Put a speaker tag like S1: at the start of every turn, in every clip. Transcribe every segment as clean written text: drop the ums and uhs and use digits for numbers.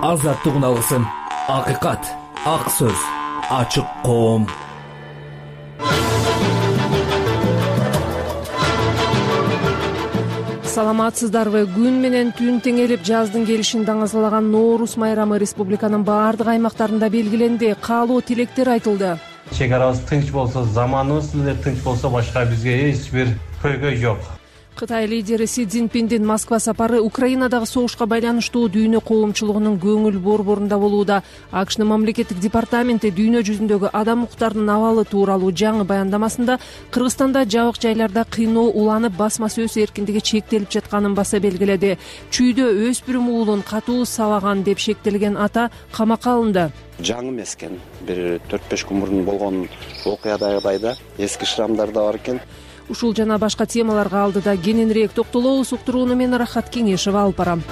S1: азаттыгын алсын. Акыйкат, ак сөз, ачык коом.
S2: Саламатсыздарбы? Күн менен түн теңелип жаздын келишин даңазалаган Ноорус майрамы республиканын баардык аймактарында белгиленди. Каалоо тилектер айтылды.
S3: Чек арабыз тынч болсо, заманыбыз эле тынч болсо, башка бизге эч бир көйгөй жок.
S2: Кытай лидери Си Цзиньпиндин Москва сапары Украинадагы согушка байланыштуу дүйнө коомчулугунун көңүл борборунда болууда. АКШнын мамлекеттик департаменти дүйнө жүзүндөгү адам укуктарынын абалы тууралуу жаңы баяндамасында Кыргызстанда жабык жайларда кыйноо уланып, басма сөз эркиндиги чектелип жатканын баса белгиледи. Чүйдө өспүрүм уулун катуу сабаган деп шектелген ата камакка алынды.
S4: Жаңы эмес экен. Бир 4-5 күн мурун болгон окуядагыдай да эски шрамдар да бар экен.
S2: Ушул жана башка темаларга алдыда кененирээк токтолобуз. Уктурууну мен Рахат Кеңешева алып барам.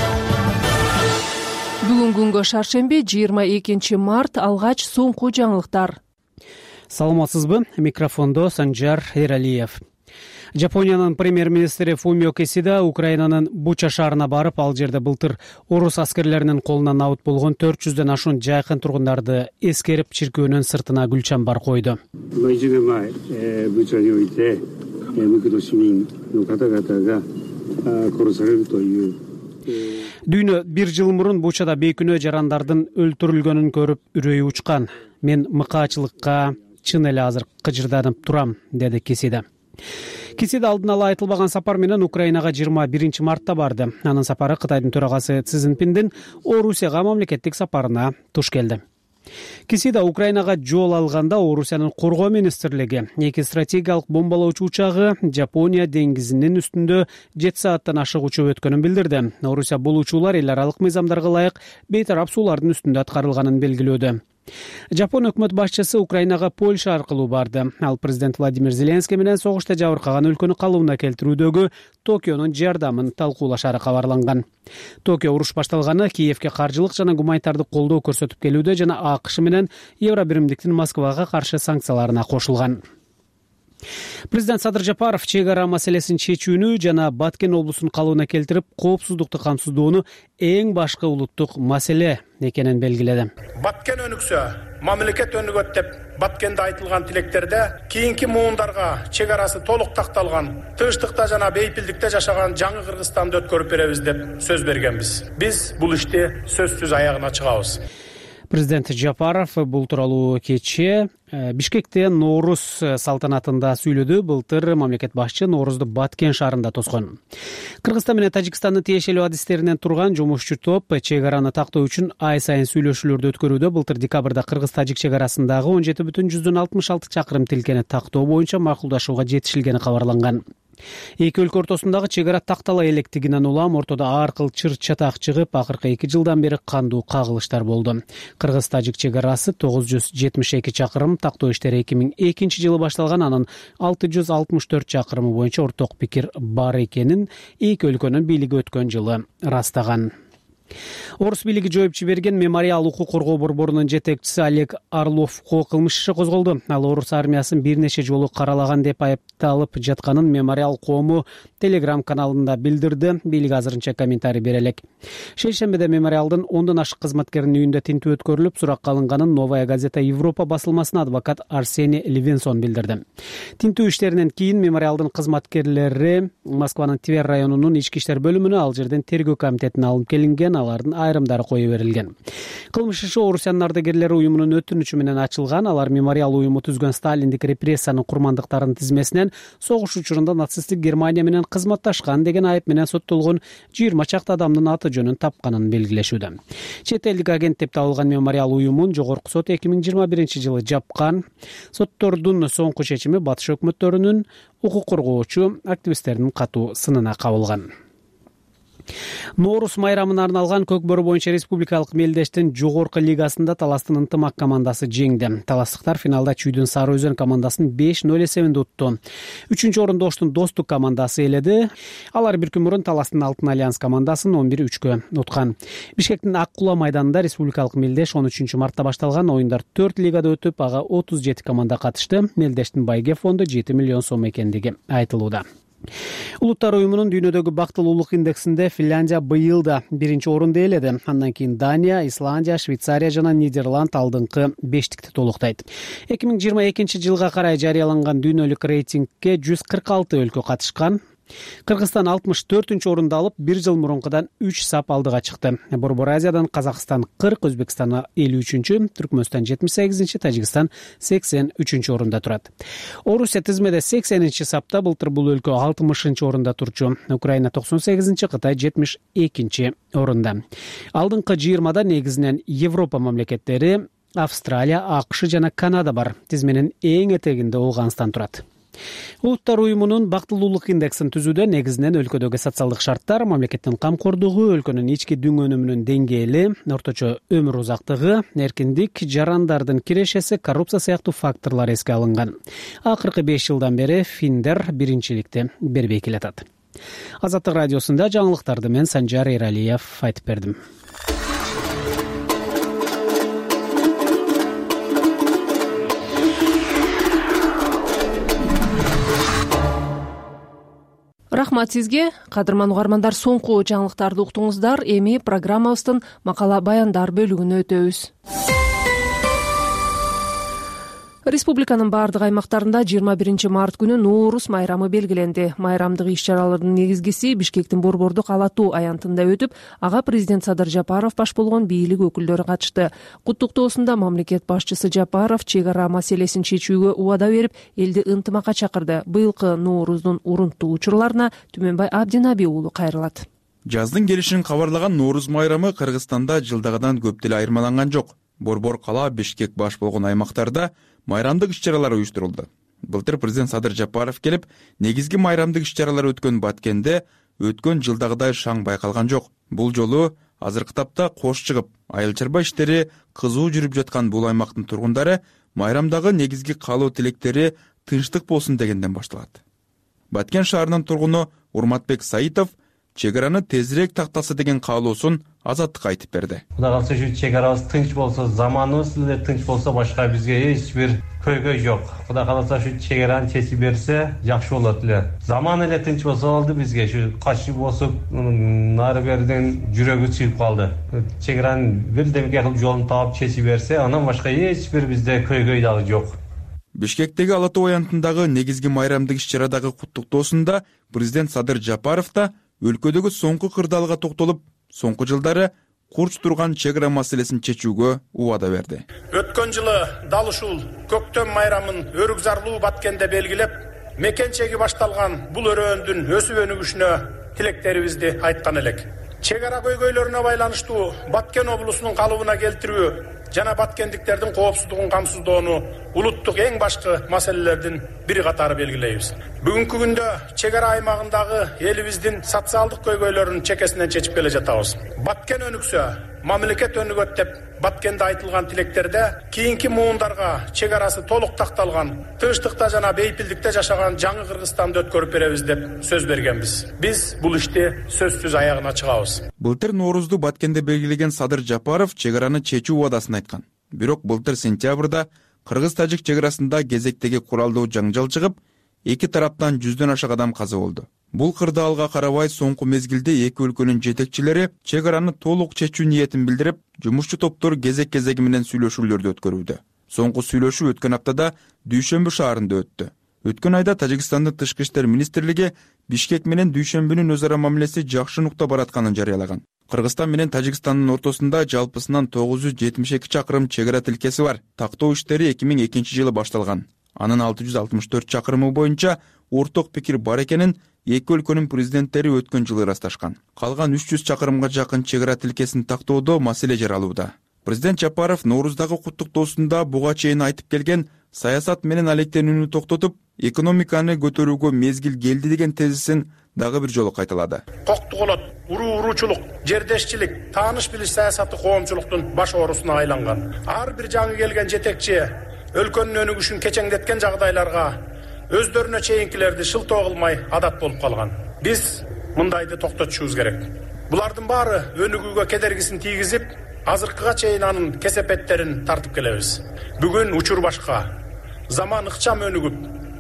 S2: Бүгүн күнгө шаршемби 22 март, алгач соңку жаңылыктар.
S5: Саламатсызбы? Микрофондо Санжар Эралиев. Жапониянын премьер-министри Фумио Кисида Украинанын Буча шаарына барып, ал жерде былтыр орус аскерлеринин колунан абыт болгон 400дөн ашуун жайкын тургундарды эскерип, чиркөөнүн сыртына гүл чамбар койду. Дүйнө бир жыл мурун Бучада бейкүнөө жарандардын өлтүрүлгөнүн көрүп үрөйү учкан. Мен мыкаачылыкка чын эле азыр кыжырданып турам, деди Кисида. Кисида алдын ала айтылбаган сапар менен Украинага 21 мартта барды. Анын сапары Кытайдын төрагасы Си Цзиньпиндин Орусияга мамлекеттик сапарына туш келди. Кисида Украинага жол алганда Орусиянын коргоо министрлиги 2 стратегиялык бомбалоочу учагы Жапония деңгизинин үстүндө 7 сааттан ашык учуп өткөнүн билдирди. Орусия бул учуулар эл аралык мыйзамдарга ылайык бейтарап суулардын үстүндө аткарылганын белгилөөдө. Жапон өкмөт башчысы Украинага Польша аркылуу барды. Ал президент Владимир Зеленский менен согушта жабыркаган өлкөнү калыбына келтирүүдөгү Токионун жардамын талкуулашары кабарланган. Токио уруш башталганы Киевке каржылык жана гуманитардык колдоо көрсөтүп келүүдө жана АКШ менен Евробиримдиктин Москвага каршы санкцияларына кошулган. Президент Садыр Жапаров чек ара маселесин чечүүнү жана Баткен облусун калыбына келтирип, коопсуздукту камсыздоону эң башкы улуттук маселе экенин белгиледи.
S6: Баткен өнүксө, мамлекет өнүгөт деп Баткенде айтылган тилектерде кийинки муундарга чек арасы толук такталган, тынчтыкта жана бейпилдикте жашаган жаңы Кыргызстанды өткөрүп беребиз деп сөз бергенбиз. Биз бул ишти сөзсүз аягына чыгабыз.
S5: Президент Жапаров бул тууралуу кечээ Бишкекте Ноорус салтанатында сүйлөдү. Былтыр мамлекет башчы Ноорузду Баткен шаарында тоскон. Кыргызстан менен Тажикстандын тиешелүү адистеринен турган жумушчу топ чек араны тактоо үчүн ай сайын сүйлөшүүлөрдү өткөрүүдө. Былтыр декабрда Кыргыз-Тажик чек арасындагы 17,66 чакырым тилкени тактоо боюнча макулдашууга жетишилгени кабарланган. Эки өлкө ортосундагы чек ара тактала электигинен улам ортодо ар кыл чыр-чатак чыгып, акыркы 2 жылдан бери кандуу кагылыштар болду. Кыргыз-Тажик чек арасы 972 чакырым, тактоо иштери 2002 жылы башталган, анын 664 чакырымы боюнча орток пикир бар экенин эки өлкөнүн бийлиги өткөн жылы ырастаган. Орус бийлиги жооп жиберген мемориал укук коргоо борборунун жетекчиси Олег Орловго кылмыш иши козголду. Ал орус армиясын бир нече жолу каралаган деп айыпталып жатканын мемориал коому Telegram каналында билдирди. Бийлик азырынча комментарий бере элек. Шейшембиде мемориалдын 10дон ашык кызматкеринин үйүндө тинтүү өткөрүлүп, суракка алынганын Новая газета Европа басылмасына адвокат Арсений Левинсон билдирди. Тинтүү иштеринен кийин мемориалдын кызматкерлери Москванын Тver районунун ички иштер бөлүмүнө, ал жерден тергөө комитетине алынып келинген, алардын айрымдары кое берилген. Кылмыш иши Орусиянын ардагерлери уюмунун өтүнүчү менен ачылган. Алар мемориал уюму түзгөн сталиндик репрессиянын курмандыктарынын тизмесинен согуш учурунда нацисттик Германия менен кызматташкан деген айып менен соттолгон 20 чакты адамдын аты жөнүн тапканын белгилешүүдө. Чет элдик агент деп табылган мемориал уюмун жогорку сот 2021 жылы жапкан. Соттордун соңку чечими батыш өкмөттөрүнүн укук коргоочу активисттердин катуу сынына кабылган. Ноорус майрамына арналган Көкбөрү боюнча республикалык мелдештин жогорку лигасында Таластын Ынтымак командасы жеңди. Таластыктар финалда Чүйдүн Сары Өзөн командасын 5-0 эсебинде утту. 3-чү орунду Оштун Достук командасы ээледи. Алар бир күн мурун Таластын Алтын Альянс командасын 11-3 уткан. Бишкектин Ак Кула майданында республикалык мелдеш 13 мартта башталган оюндар 4 лигада өтүп, ага 37 команда катышты. Мелдештин байге фонду 7 миллион сом экендиги айтылууда. Улуттар уюмунун дүйнөдөгү бактылуулук индексинде Финляндия быйыл да 1-орунду ээледи. Андан кийин Дания, Исландия, Швейцария жана Нидерланд алдыңкы 5-тикти толуктайт. 2022 жылга карай жарыяланган дүйнөлүк рейтингге 146 өлкө катышкан. Кыргызстан 64-орунду алып, 1 жыл мурункудан 3 сап алдыга чыкты. Борбор Азиядан Казакстан 40, Өзбекстан 53, Түркмөнстан 78, Тажикстан 83-орунда турат. Орусия тизмеде 80-сапта, былтыр бул өлкө 60-орунда турчу. Украина 98, Кытай 72-орунда. Алдыңкы 20-да негизинен Европа мамлекеттери, Австралия, АКШ жана Канада бар. Тизменин эң этегинде Ооганстан турат. Улуттар уюмунун бактылуулук индексин түзүүдө негизинен өлкөдөгү социалдык шарттар, мамлекеттин камкордугу, өлкөнүн ички дүң өнүмүнүн деңгээли, орточо өмүр узактыгы, эркиндик, жарандардын кирешеси, коррупция сыяктуу факторлор эске алынган. Акыркы 5 жылдан бери финдер биринчиликти бербей келатат. Азаттык радиосунда жаңылыктарды мен Санжар Эралиев айтып бердим.
S2: Рахмат сизге, кадырман угармандар, соңку жаңылыктарды уктуңуздар. Эми программабыздын макала баяндар бөлүгүнө өтөбүз. Республиканын бардык аймактарында 21 март күнү Нооруз майрамы белгиленди. Майрамдык иш-чаралардын негизгиси Бишкектин Борбордук Ала Тоо аянтында өтүп, ага президент Садыр Жапаров баш болгон бийлик өкүлдөрү катышты. Куттуктоосунда мамлекет башчысы Жапаров чек ара маселесин чечүүгө убада берип, элди ынтымакка чакырды. Быйылкы Нооруздун урунттуу учурларына Түмөнбай Абдинаби уулу кайрылат.
S7: Жаздын келишин кабарлаган Нооруз майрамы Кыргызстанда жылдагыдан көп деле айырмаланган жок. Борбор кала, Бишкек баш болгон аймактарда майрамдык иш-чаралар уюштурулду. Былтыр президент Садыр Жапаров келип, негизги майрамдык иш-чаралар өткөн Баткенде өткөн жылдагыдай шаң байкалган жок. Бул жолу азыркы тапта кош чыгып, айыл-чарба иштери кызуу жүрүп жаткан бул аймактын тургундары майрамдагы негизги каалоо тилектери тынчтык болсун дегенден башталат. Баткен шаарынын тургуну Урматбек Саитов чек араны тезирээк тактаса деген каалоосун Азаттыкка айтып берди.
S3: Кудай калса ушу чек арабыз тынч болсо, заманыбыз эле тынч болсо, башка бизге эч бир көйгөй жок. Кудай калса ушу чек араны чечип берсе, жакшы болот эле. Заман эле тынч болсо болду бизге. Ушу качып болсуп, нары берден жүрөгү чыгып калды. Чек аранын бирдемке кылып жолун таап чечип берсе, анан башка эч бир бизде көйгөй дагы жок.
S7: Бишкектеги Ала Тоо аянтындагы негизги майрамдык иш-чарадагы куттуктоосунда президент Садыр Жапаров да өлкөдөгү соңку кырдаалга токтолуп, соңку жылдары курч турган чек ара маселесин чечүүгө убада берди.
S6: Өткөн жылы дал ушул көктөм майрамын өрүк зарлуу Баткенде белгилеп, мекенчеги башталган бул өрөөндүн өсүп өнүгүшүнө тилектерибизди айткан элек. Чек ара көйгөйлөрүнө байланыштуу Баткен облусунун калыбына келтирүү жана баткендиктердин коопсуздугун камсыздоону улуттук эң башкы маселелердин бири катары белгилейбиз. Бүгүнкү күндө чек ара аймагындагы элибиздин социалдык көйгөйлөрүн чекесинен чечип келе жатабыз. Баткен өнүксө, мамлекет өнүгөт деп Баткенде айтылган тилектерде кийинки муундарга чек арасы толук такталган, тынчтыкта жана бейпилдикте жашаган жаңы Кыргызстанды өткөрүп беребиз деп сөз бергенбиз. Биз бул ишти сөзсүз аягына чыгабыз.
S7: Былтыр Ноорузду Баткенде белгилеген Садыр Жапаров чек араны чечүү убадасын айткан. Бирок былтыр сентябрда Кыргыз-Тажик чек арасында кезектеги куралдуу жаңжал чыгып, эки тараптан 100дөн ашык адам каза болду. Бул кырдаалга карабай соңку мезгилде эки өлкөнүн жетекчилери чек араны толук чечүү ниетин билдирип, жумушчу топтор кезек-кезеги менен сүйлөшүүлөрдү өткөрүүдө. Соңку сүйлөшүү өткөн аптада Дүйшөмбү шаарында өттү. Өткөн айда Тажикстандын Тышкы иштер министрлиги Бишкек менен Дүйшөмбүнүн өз ара мамилеси жакшы нукта баратканын жарыялаган. Кыргызстан менен Тажикстандын ортосунда жалпысынан 972 чакырым чек ара тилкеси бар. Тактоо иштери 2002 жылы башталган. Анын 664 чакырымы боюнча орток пикир бар экенин эки өлкөнүн президенттери өткөн жылы ырасташкан. Калган 300 чакырымга жакын чек ара тилкесин тактоодо маселе жаралууда. Президент Жапаров Норуздагы куттуктоосунда буга чейин айтып келген саясат менен алектенүүнү токтотуп, экономиканы көтөрүүгө мезгил келди деген тезисин дагы бир жолу кайталады.
S6: Коктуголот, уруучулук, жердешчилик, тааныш билиш саясаты коомчулуктун баш оорусуна айланган. Ар бир жаңы келген жетекчи өлкөнүн өнүгүшүн кечеңдеткен жагдайларга өздөрүнө чейинкилерди шылтоо кылмай адат болуп калган. Биз мындайды токтотушубуз керек. Булардын баары өнүгүүгө кедергисин тийгизип, азыркыга чейин анын кесепеттерин тартып келебиз. Бүгүн учур башка. Заман ыкчам өнүгүп,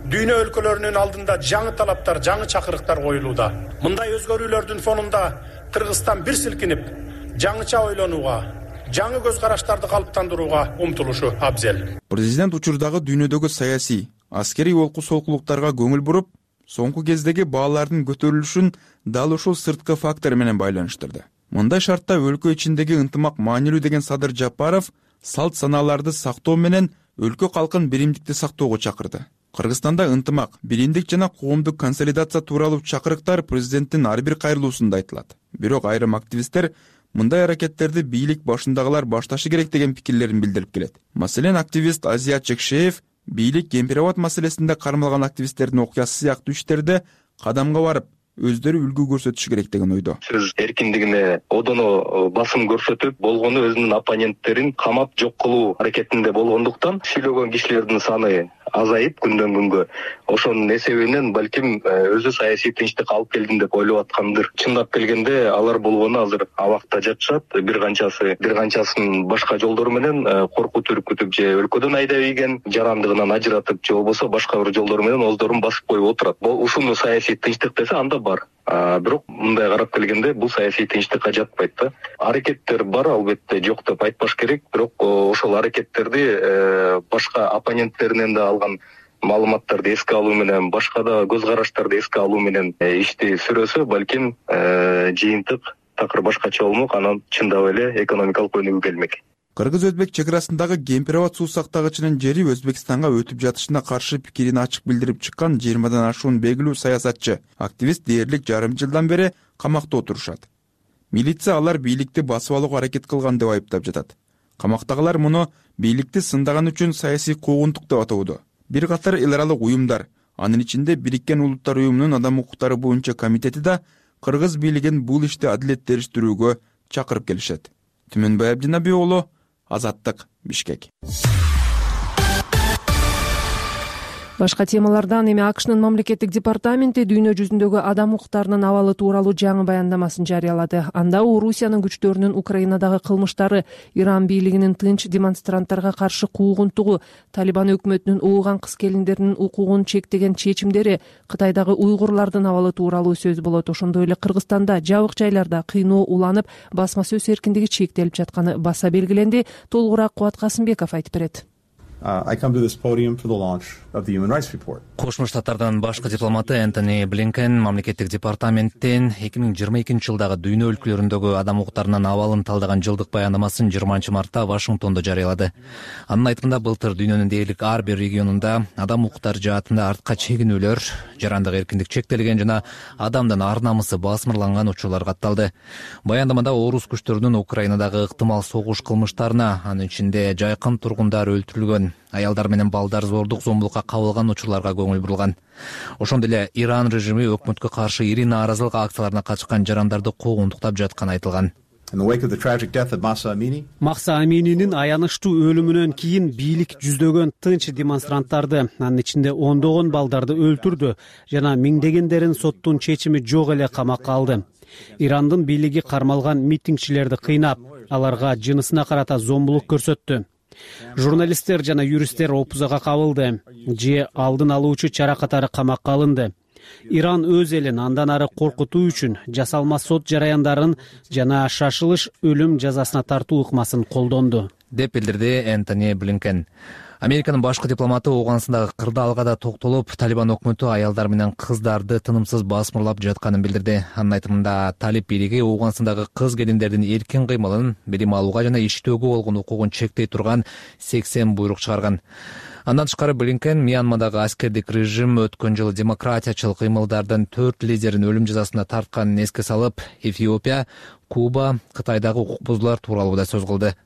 S6: дүйнө өлкөлөрүнүн алдында жаңы талаптар, жаңы чакырыктар коюлууда. Мындай өзгөрүүлөрдүн фонунда Кыргызстан бир силкинип, жаңыча ойлонууга, жаңы көз караштарды калыптандырууга умтулушу абзел.
S7: Президент учурдагы дүйнөдөгү саясий, аскерий олку солкулуктарга көңүл буруп, соңку кездеги баалардын көтөрүлүшүн дал ушул сырткы фактор менен байланыштырды. Мындай шартта өлкө ичиндеги ынтымак маанилүү деген Садыр Жапаров салт санааларды сактоо менен өлкө калкын биримдикти сактоого чакырды. Кыргызстанда ынтымак, биримдик жана коомдук консолидация тууралуу чакырыктар президенттин ар бир кайрылуусунда айтылат. Бирок айрым активисттер мындай аракеттерди бийлик башындагылар башташы керек деген пикирлерин билдирип келет. Маселен, активист Азия Чекшеев бийлик Кемпирабад маселесинде кармалган активисттердин окуясы сыяктуу иштерде кадамга барып, өздөрү үлгү көрсөтүш керек деген ойдо.
S8: Сөз эркиндигине одоно басым көрсөтүп, болгону өзүнүн оппоненттерин камап жок кылуу аракетинде болгондуктан сүйлөгөн кишилердин саны азайып күндөн күнгө. Ошонун эсебинен балким өзү саясий тынчтык алып келдим деп ойлоп аткандыр. Чындап келгенде алар болгону азыр абакта жатышат. Бир канчасын башка жолдор менен коркутуп үркүтүп же өлкөдөн айдап ийген, жарандыгынан ажыратып же болбосо башка бир жолдор менен оздорун басып коюп отурат. Ушуну саясий тынчтык десе анда бар. Бирок мындай карап келгенде бул саясий тынчтыкка жатпайт да. Аракеттер бар, албетте жок деп айтпаш керек, бирок ошол аракеттерди башка оппоненттеринен да алган маалыматтарды эске алуу менен, башка да көз караштарды эске алуу менен ишти сүрөсө, балким жыйынтык такыр башкача болмок, анан чындап эле экономикалык өнүгүү келмек.
S7: Кыргыз-Өзбек чекарасындагы Кемпирабад суу сактагычынын жери Өзбекстанга өтүп жатышына каршы пикирин ачык билдирип чыккан 20 ашуун белгилүү саясатчы, активист дээрлик жарым жылдан бери камакта отурушат. Милиция алар бийликти басып алууга аракет кылган деп айыптап жатат. Камактагылар муну бийликти сындаган үчүн саясий куугунтук деп атоодо. Бир катар эл аралык уюмдар, анын ичинде Бириккен Улуттар уюмунун адам укуктары боюнча комитети да кыргыз бийлигин бул ишти адилеттештирүүгө чакырып келишет. Түмөнбай Абдинаби уулу, Азаттык, Бишкек.
S2: Башка темалардан эми АКШнын мамлекеттик департаменти дүйнө жүзүндөгү адам укуктарынын абалы тууралуу жаңы баяндамасын жарыялады. Анда Орусиянын күчтөрүнүн Украинадагы кылмыштары, Иран бийлигинин тынч демонстранттарга каршы куугунтугу, Талибан өкмөтүнүн ууган кыз-келиндердин укугун чектеген чечимдери, Кытайдагы уйгурлардын абалы тууралуу сөз болот. Ошондой эле Кыргызстанда жабык жайларда кыйноо уланып, басма сөз эркиндиги чектелип жатканы баса белгиленди. Толугураак Кубат Касымбеков айтып берет.
S9: I come to this podium for the launch of the Human Rights Report.
S1: Кошмо Штаттардын башкы дипломаты Энтони Блинкен мамлекеттик департаменттен 2022 жылдагы дүйнө өлкөлөрүндөгү адам укуктарынын абалын талдаган жылдык баяндамасын 20 мартта Вашингтондо жарыялады. Анын айтымында былтыр дүйнөнүн дээрлик ар бир регионунда адам укуктары жаатында артка чегинүүлөр, жарандык эркиндик чектелген жана адамдын ар намысы басмырланган учурлар катталды. Баяндамада орус күчтөрүнүн Украинадагы ыктымал согуш кылмыштарына, анын ичинде жайкын тургундар өлтүрүлгөн, аялдар менен балдар зордук зомбулукка кабылган учурларга көңүл бурулган. Ошондой эле Иран режими өкмөткө каршы ири нааразылык акцияларына катышкан жарандарды куугунтуктап жатканы айтылган.
S5: Махса Амининин аянычтуу өлүмүнөн кийин бийлик жүздөгөн тынч демонстранттарды, анын ичинде ондогон балдарды өлтүрдү жана миңдегендерин соттун чечими жок эле камакка алды. Ирандын бийлиги кармалган митингчилерди кыйнап, аларга жынысына карата зомбулук көрсөттү. Журналисттер жана юристтер опузага кабылды же алдын алуучу чара катары камакка алынды. Иран өз элин андан ары коркутуу үчүн жасалма сот жараяндарын жана шашылыш өлүм жазасына тартуу ыкмасын колдонду,
S1: деп билдирди Энтони Блинкен. Американын башкы дипломаты Ооганстандагы кырдаалга да токтолуп, Талибан өкмөтү аялдар менен кыздарды тынымсыз басмырлап жатканын билдирди. Анын айтымында Талиб бийлиги Ооганстандагы кыз-келиндердин эркин кыймылын, билим алууга жана иштөөгө болгон укугун чектей турган 80 буйрук чыгарган. Андан тышкары Блинкен Мьянмадагы аскердик режим өткөн жылы демократиячыл кыймылдардын 4 лидерин өлүм жазасына тартканын эске салып, Эфиопия, Куба, Кытайдагы укук бузуулар тууралуу да сөз кылды.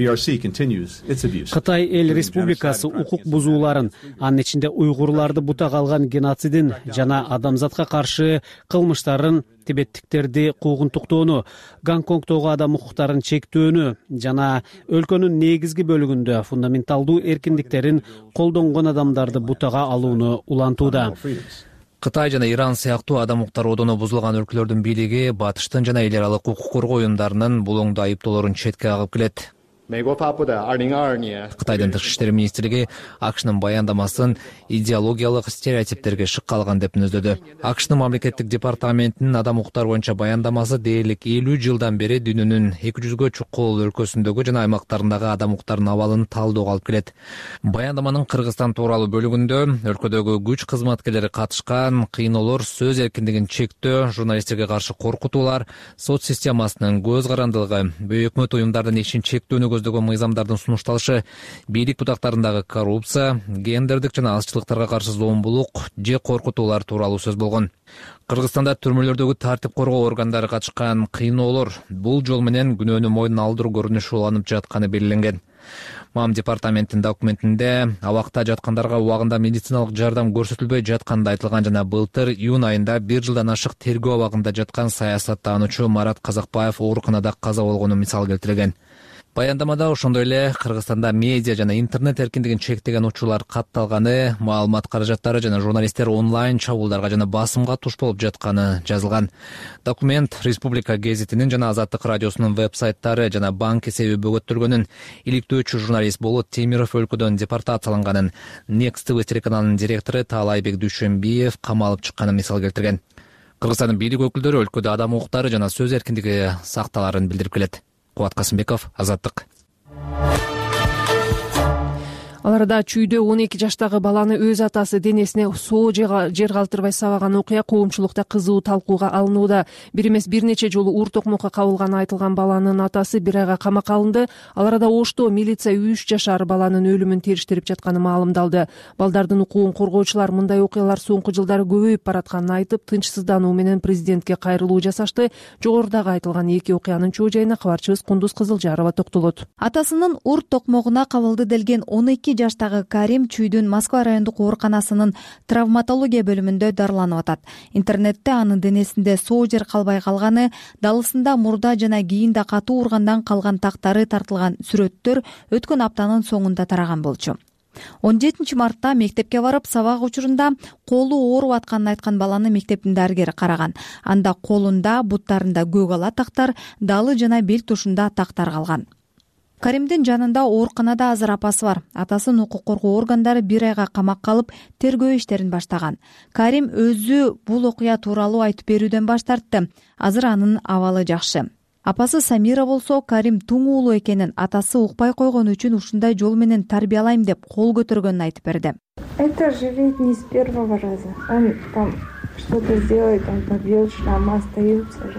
S5: Кытай эл республикасы укук бузууларын, анын ичинде уйгурларды бутага алган геноцидин жана адамзатка каршы кылмыштарын, тибеттиктерди куугунтуктоону, Гонконгдогу адам укуктарын чектөөнү жана өлкөнүн негизги бөлүгүндө фундаменталдуу эркиндиктерин колдонгон адамдарды бутага алууну улантууда.
S1: Кытай жана Иран сыяктуу адам укуктары одону бузулган өлкөлөрдүн бийлиги батыштын жана эл аралык укук коргоо уюмдарынын бул оңдо айыптоолорун четке кагып келет. Кытайдын тышкы иштер министрлиги АКШнын баяндамасын идеологиялык стереотиптерге шык калган деп мүнөздөдү. АКШнын мамлекеттик департаментинин адам укуктары боюнча баяндамасы дээрлик 50 жылдан бери дүйнөнүн 200гө чукул өлкөсүндөгү жана аймактарындагы адам укуктарынын абалын талоого алып келет. Баяндаманын Кыргызстан тууралуу бөлүгүндө өлкөдөгү күч кызматкерлери катышкан кыйноолор, сөз эркиндигин чектөө, журналисттерге каршы коркутуулар, сот системасынын көз карандылыгы, бейөкмөт уюмдардын ишин чектөөнү көздөгөн мыйзамдардын сунушталышы, бийлик бутактарындагы коррупция, гендердик жана азчылыктарга каршы зомбулук же коркутуулар тууралуу сөз болгон. Кыргызстанда түрмөлөрдөгү тартип коргоо органдары катышкан кыйноолор бул жол менен күнөөнү мойнуна алдыруу көрүнүшү уланып жатканы белгиленген. МАМ департаментинин документинде абакта жаткандарга убагында медициналык жардам көрсөтүлбөй жатканы айтылган жана былтыр июнь айында 1 жылдан ашык тергөө абагында жаткан саясаттануучу Марат Казакбаев ооруканада каза болгону мисал келтирилген. Баяндамада ошондой эле Кыргызстанда медиа жана интернет эркиндигин чектеген учурлар катталганы, маалымат каражаттары жана журналисттер онлайн чабуулдарга жана басымга туш болуп жатканы жазылган. Документ Республика гезитинин жана Азаттык радиосунун веб-сайттары жана банк эсеби бөгөттөлгөнүн, иликтөөчү журналист Болот Темиров өлкөдөн депортацияланганын, Next TV телеканалынын директору Таалайбек Дүйшөнбиев камалып чыкканын мисал келтирген. Кыргызстандын бийлик өкүлдөрү өлкөдө адам укуктары жана сөз эркиндиги сакталарын билдирип келет. Кубат Касымбеков, Азаттык.
S2: Аларда Чүйдө 12 жаштагы баланы өз атасы денесине соо жер калтырбай сабаган окуя коомчулукта кызуу талкууга алынууда. Бир эмес бир нече жолу уур токмокко кабылганы айтылган баланын атасы 1 айга камакка алынды. Аларда Ошто милиция 3 жашар баланын өлүмүн териштирип жатканы маалымдалды. Балдардын укугун коргоочулар мындай окуялар соңку жылдары көбөйүп баратканын айтып, тынчсыздануу менен президентке кайрылуу жасашты. Жогорудагы айтылган 2 окуянын чоо жайына кабарчыбыз Кундуз Кызылжарова токтолот.
S10: Атасынын уур токмогуна кабылды делген 12 жаштагы Карим Чүйдүн Москва райондук ооруканасынын травматология бөлүмүндө дарыланып атат. Интернетте анын денесинде соо жер калбай калганы, далысында мурда жана кийинде катуу ургандан калган тактары тартылган сүрөттөр өткөн аптанын соңунда тараган болчу. 17 мартта мектепке барып, сабак учурунда колу ооруп атканын айткан баланы мектептин дарыгери караган. Анда колунда, буттарында көк ала тактар, далы жана бел тушунда тактар калган. Каримдин жанында ооруканада азыр апасы бар. Атасын укук коргоо органдары 1 айга камакка алып, тергөө иштерин баштаган. Карим өзү бул окуя тууралуу айтып берүүдөн баш тартты. Азыр анын абалы жакшы. Апасы Самира болсо, Карим туң уулу экенин, атасы укпай койгон үчүн ушундай жол менен тарбиялайм деп кол көтөргөнүн айтып берди.
S11: Это же ведь не с первого раза. Он там что-то сделает, он побьет, шрамы остаются же.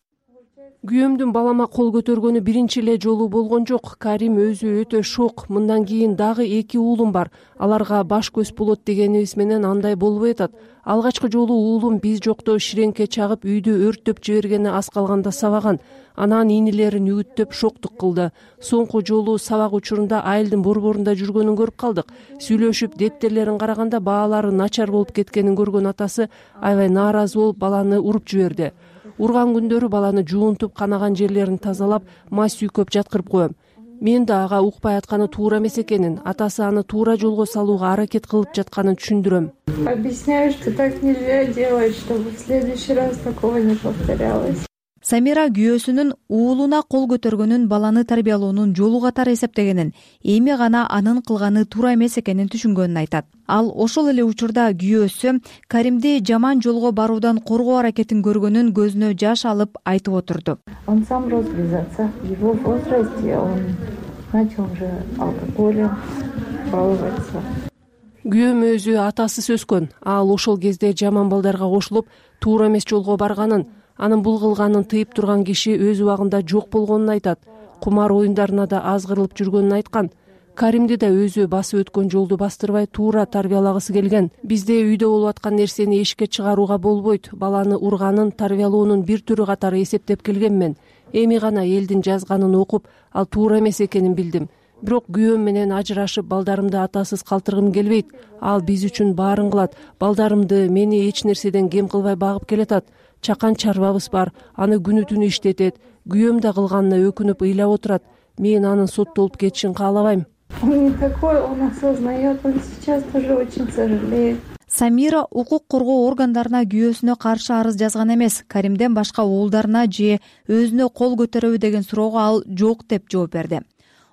S2: Күйөөмдүн балама кол көтөргөнү биринчи эле жолу болгон жок. Карим өзү өтө шок. Мындан кийин дагы 2 уулум бар. Аларга баш көз болот дегенибиз менен андай болбой атат. Алгачкы жолу уулум биз жокто ширеңке чагып үйдү өрттөп жибергени аз калганда сабаган. Анан инилерин үгүттөп шоктук кылды. Соңку жолу сабак учурунда айылдын борборунда жүргөнүн көрүп калдык. Сүйлөшүп деттерлерин караганда баалары начар болуп кеткенин көргөн атасы аябай нааразы болуп баланы уруп жиберди. Урган күндөрү баланы жуунтуп, канаган жерлерин тазалап, май сүйкөп жаткырып коем. Мен да ага укпай атканы туура эмес экенин, атасы аны туура жолго салууга аракет кылып жатканын түшүндүрөм.
S11: Объясняю, что так нельзя делать, чтобы в следующий раз такого не повторялось.
S10: Самира күйөөсүнүн уулуна кол көтөргөнүн баланы тарбиялоонун жолу катары эсептегенин, эми гана анын кылганы туура эмес экенин түшүнгөнүн айтат. Ал ошол эле учурда күйөөсү Каримди жаман жолго баруудан коргоо аракетин көргөнүн көзүнө жаш алып айтып отурду.
S11: Он сам рос без отца. В его возрасте он начал уже алкоголем баловаться.
S2: Күйөөм өзү атасыз өскөн. Ал ошол кезде жаман балдарга кошулуп, туура эмес жолго барганын, анын бул кылганын тыйып турган киши өз убагында жок болгонун айтат. Кумар оюндарына да азгырылып жүргөнүн айткан. Каримди да өзү басып өткөн жолду бастырбай туура тарбиялагысы келген. Бизде үйдө болуп аткан нерсени эшикке чыгарууга болбойт. Баланы урганын, тарбиялоонун бир түрү катары эсептеп келгенмен. Эми гана элдин жазганын окуп, ал туура эмес экенин билдим. Бирок күйөөм менен ажырашып, балдарымды атасыз калтыргым келбейт. Ал биз үчүн баарын кылат. Балдарымды, мени эч нерседен кем кылбай багып келатат. Чакан чарбабыз бар, аны күнү түнү иштетет. Күйөөм да кылганына өкүнүп ыйлап отурат. Мен анын соттолуп кетишин каалабайм.
S11: Он не такой, он осознает, он сейчас тоже очень сожалеет.
S10: Самира укук коргоо органдарына күйөөсүнө каршы арыз жазган эмес. Каримден башка уулдарына же өзүнө кол көтөрөбү деген суроого ал жок деп жооп берди.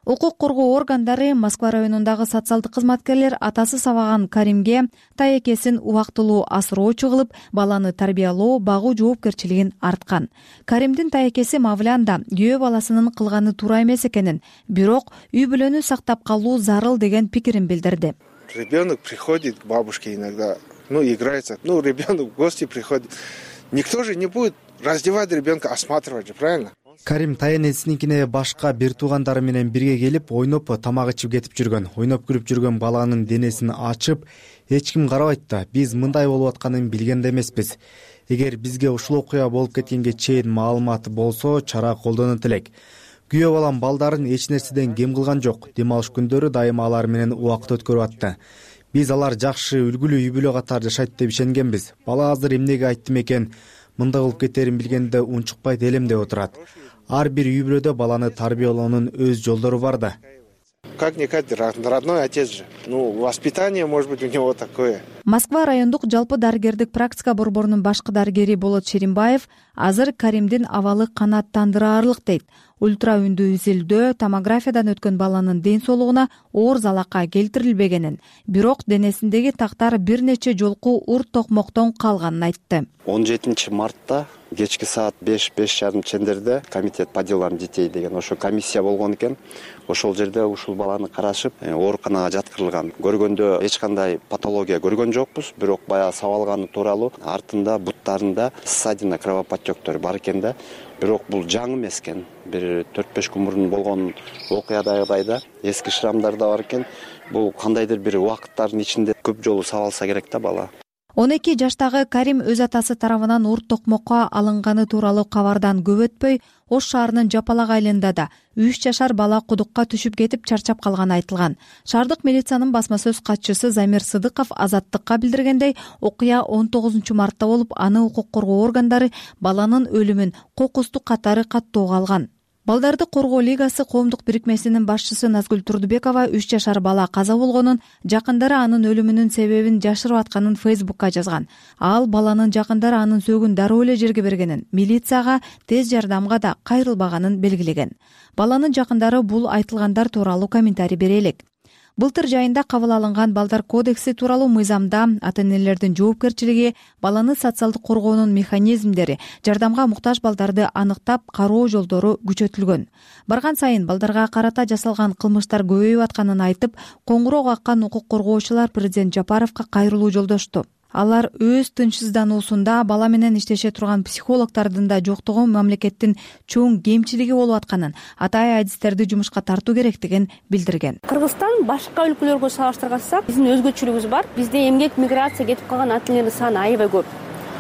S10: Укук коргоо органдары Москва районундагы социалдык кызматкерлер атасы сабаган Каримге таекесин убактылуу асыроочу кылып, баланы тарбиялоо, багуу жоопкерчилигин арткан. Каримдин таекеси Мавлян да күйөө баласынын кылганы туура эмес экенин, бирок үй бүлөнү сактап калуу зарыл деген пикирин билдирди.
S12: Ребенок приходит к бабушке иногда, играется, ребенок в гости приходит. Никто же не будет раздевать ребенка, осматривать же, правильно?
S13: Карим таенесиникине башка бир туугандары менен бирге келип, ойноп, тамак ичип кетип жүргөн. Ойноп күлүп жүргөн баланын денесин ачып, эч ким карабайт да. Биз мындай болуп атканын билген да эмеспиз. Эгер бизге ушул окуя болуп кеткенге чейин маалыматы болсо, чара колдонот элек. Күйөө балам балдарын эч нерседен кем кылган жок. Дем алыш күндөрү дайыма алар менен убакыт өткөрүп атты. Биз алар жакшы, үлгүлүү үй бүлө катары жашайт деп ишенгенбиз. Бала азыр эмнеге айттым экен, мындай болуп кетерин билгенде унчукпайт элем деп отурат. Ар бир үй бүлөдө баланы тарбиялоонун өз жолдору бар да.
S12: Как-никак родной отец же. Воспитание, может быть, у него такое.
S10: Москва райондук жалпы дарыгердик практика борборунун башкы дарыгери Болот Шеримбаев азыр Каримдин абалы канааттандыраарлык дейт. Ультра үндүү изилдөө, томографиядан өткөн баланын ден соолугуна оор залакка келтирилбегенин, бирок денесиндеги тактар бир нече жолку ур токмоктон калганын айтты.
S4: 17 мартта кечки саат 5:30 чендерде комитет по делам детей деген ошо комиссия болгон экен. Ошол жерде ушул баланы карашып, ооруканага жаткырылган. Көргөндө эч кандай патология көргөн жокпуз, бирок баягы сабалганы тууралуу артында, буттарында ссадина, кровоподтёктор бар экен да. Бирок бул жаңы эмес экен. Бир 4-5 күн мурун болгон окуядагыдай да эски шрамдар да бар экен. Бул кандайдыр бир убакыттардын ичинде көп жолу сабалса керек да бала.
S10: 12 жаштагы Карим өз атасы тарабынан ур токмокко алынганы тууралуу кабардан көп өтпөй, Ош шаарынын Жапалак айылында да 3 жашар бала кудукка түшүп кетип чарчап калганы айтылган. Шаардык милициянын басма сөз катчысы Замир Сыдыков Азаттыкка билдиргендей, окуя 19 мартта болуп, аны укук коргоо органдары баланын өлүмүн кокустук катары каттоого алган. Балдарды коргоо лигасы коомдук бирикмесинин башчысы Назгүл Турдубекова 3 жашар бала каза болгонун, жакындары анын өлүмүнүн себебин жашырып атканын Фейсбукка жазган. Ал баланын жакындары анын сөөгүн дароо эле жерге бергенин, милицияга, тез жардамга да кайрылбаганын белгилеген. Баланын жакындары бул айтылгандар тууралуу комментарий бере элек. Былтыр жайында кабыл алынган Балдар кодекси тууралуу мыйзамда ата-энелердин жоопкерчилиги, баланы социалдык коргоонун механизмдери, жардамга муктаж балдарды аныктап кароо жолдору күчөтүлгөн. Барган сайын балдарга карата жасалган кылмыштар көбөйүп атканын айтып, коңгуроо каккан укук коргоочулар президент Жапаровго кайрылуу жолдошту. Алар өз тынчсыздануусунда бала менен иштеше турган психологдордун да жоктугу мамлекеттин чоң кемчилиги болуп атканын, атайын адистерди жумушка тартуу керектигин билдирген.
S14: Кыргызстан башка өлкөлөргө салыштырсак, биздин өзгөчөлүгүбүз бар. Бизде эмгек миграция кетип калган ата-энелердин саны аябай көп.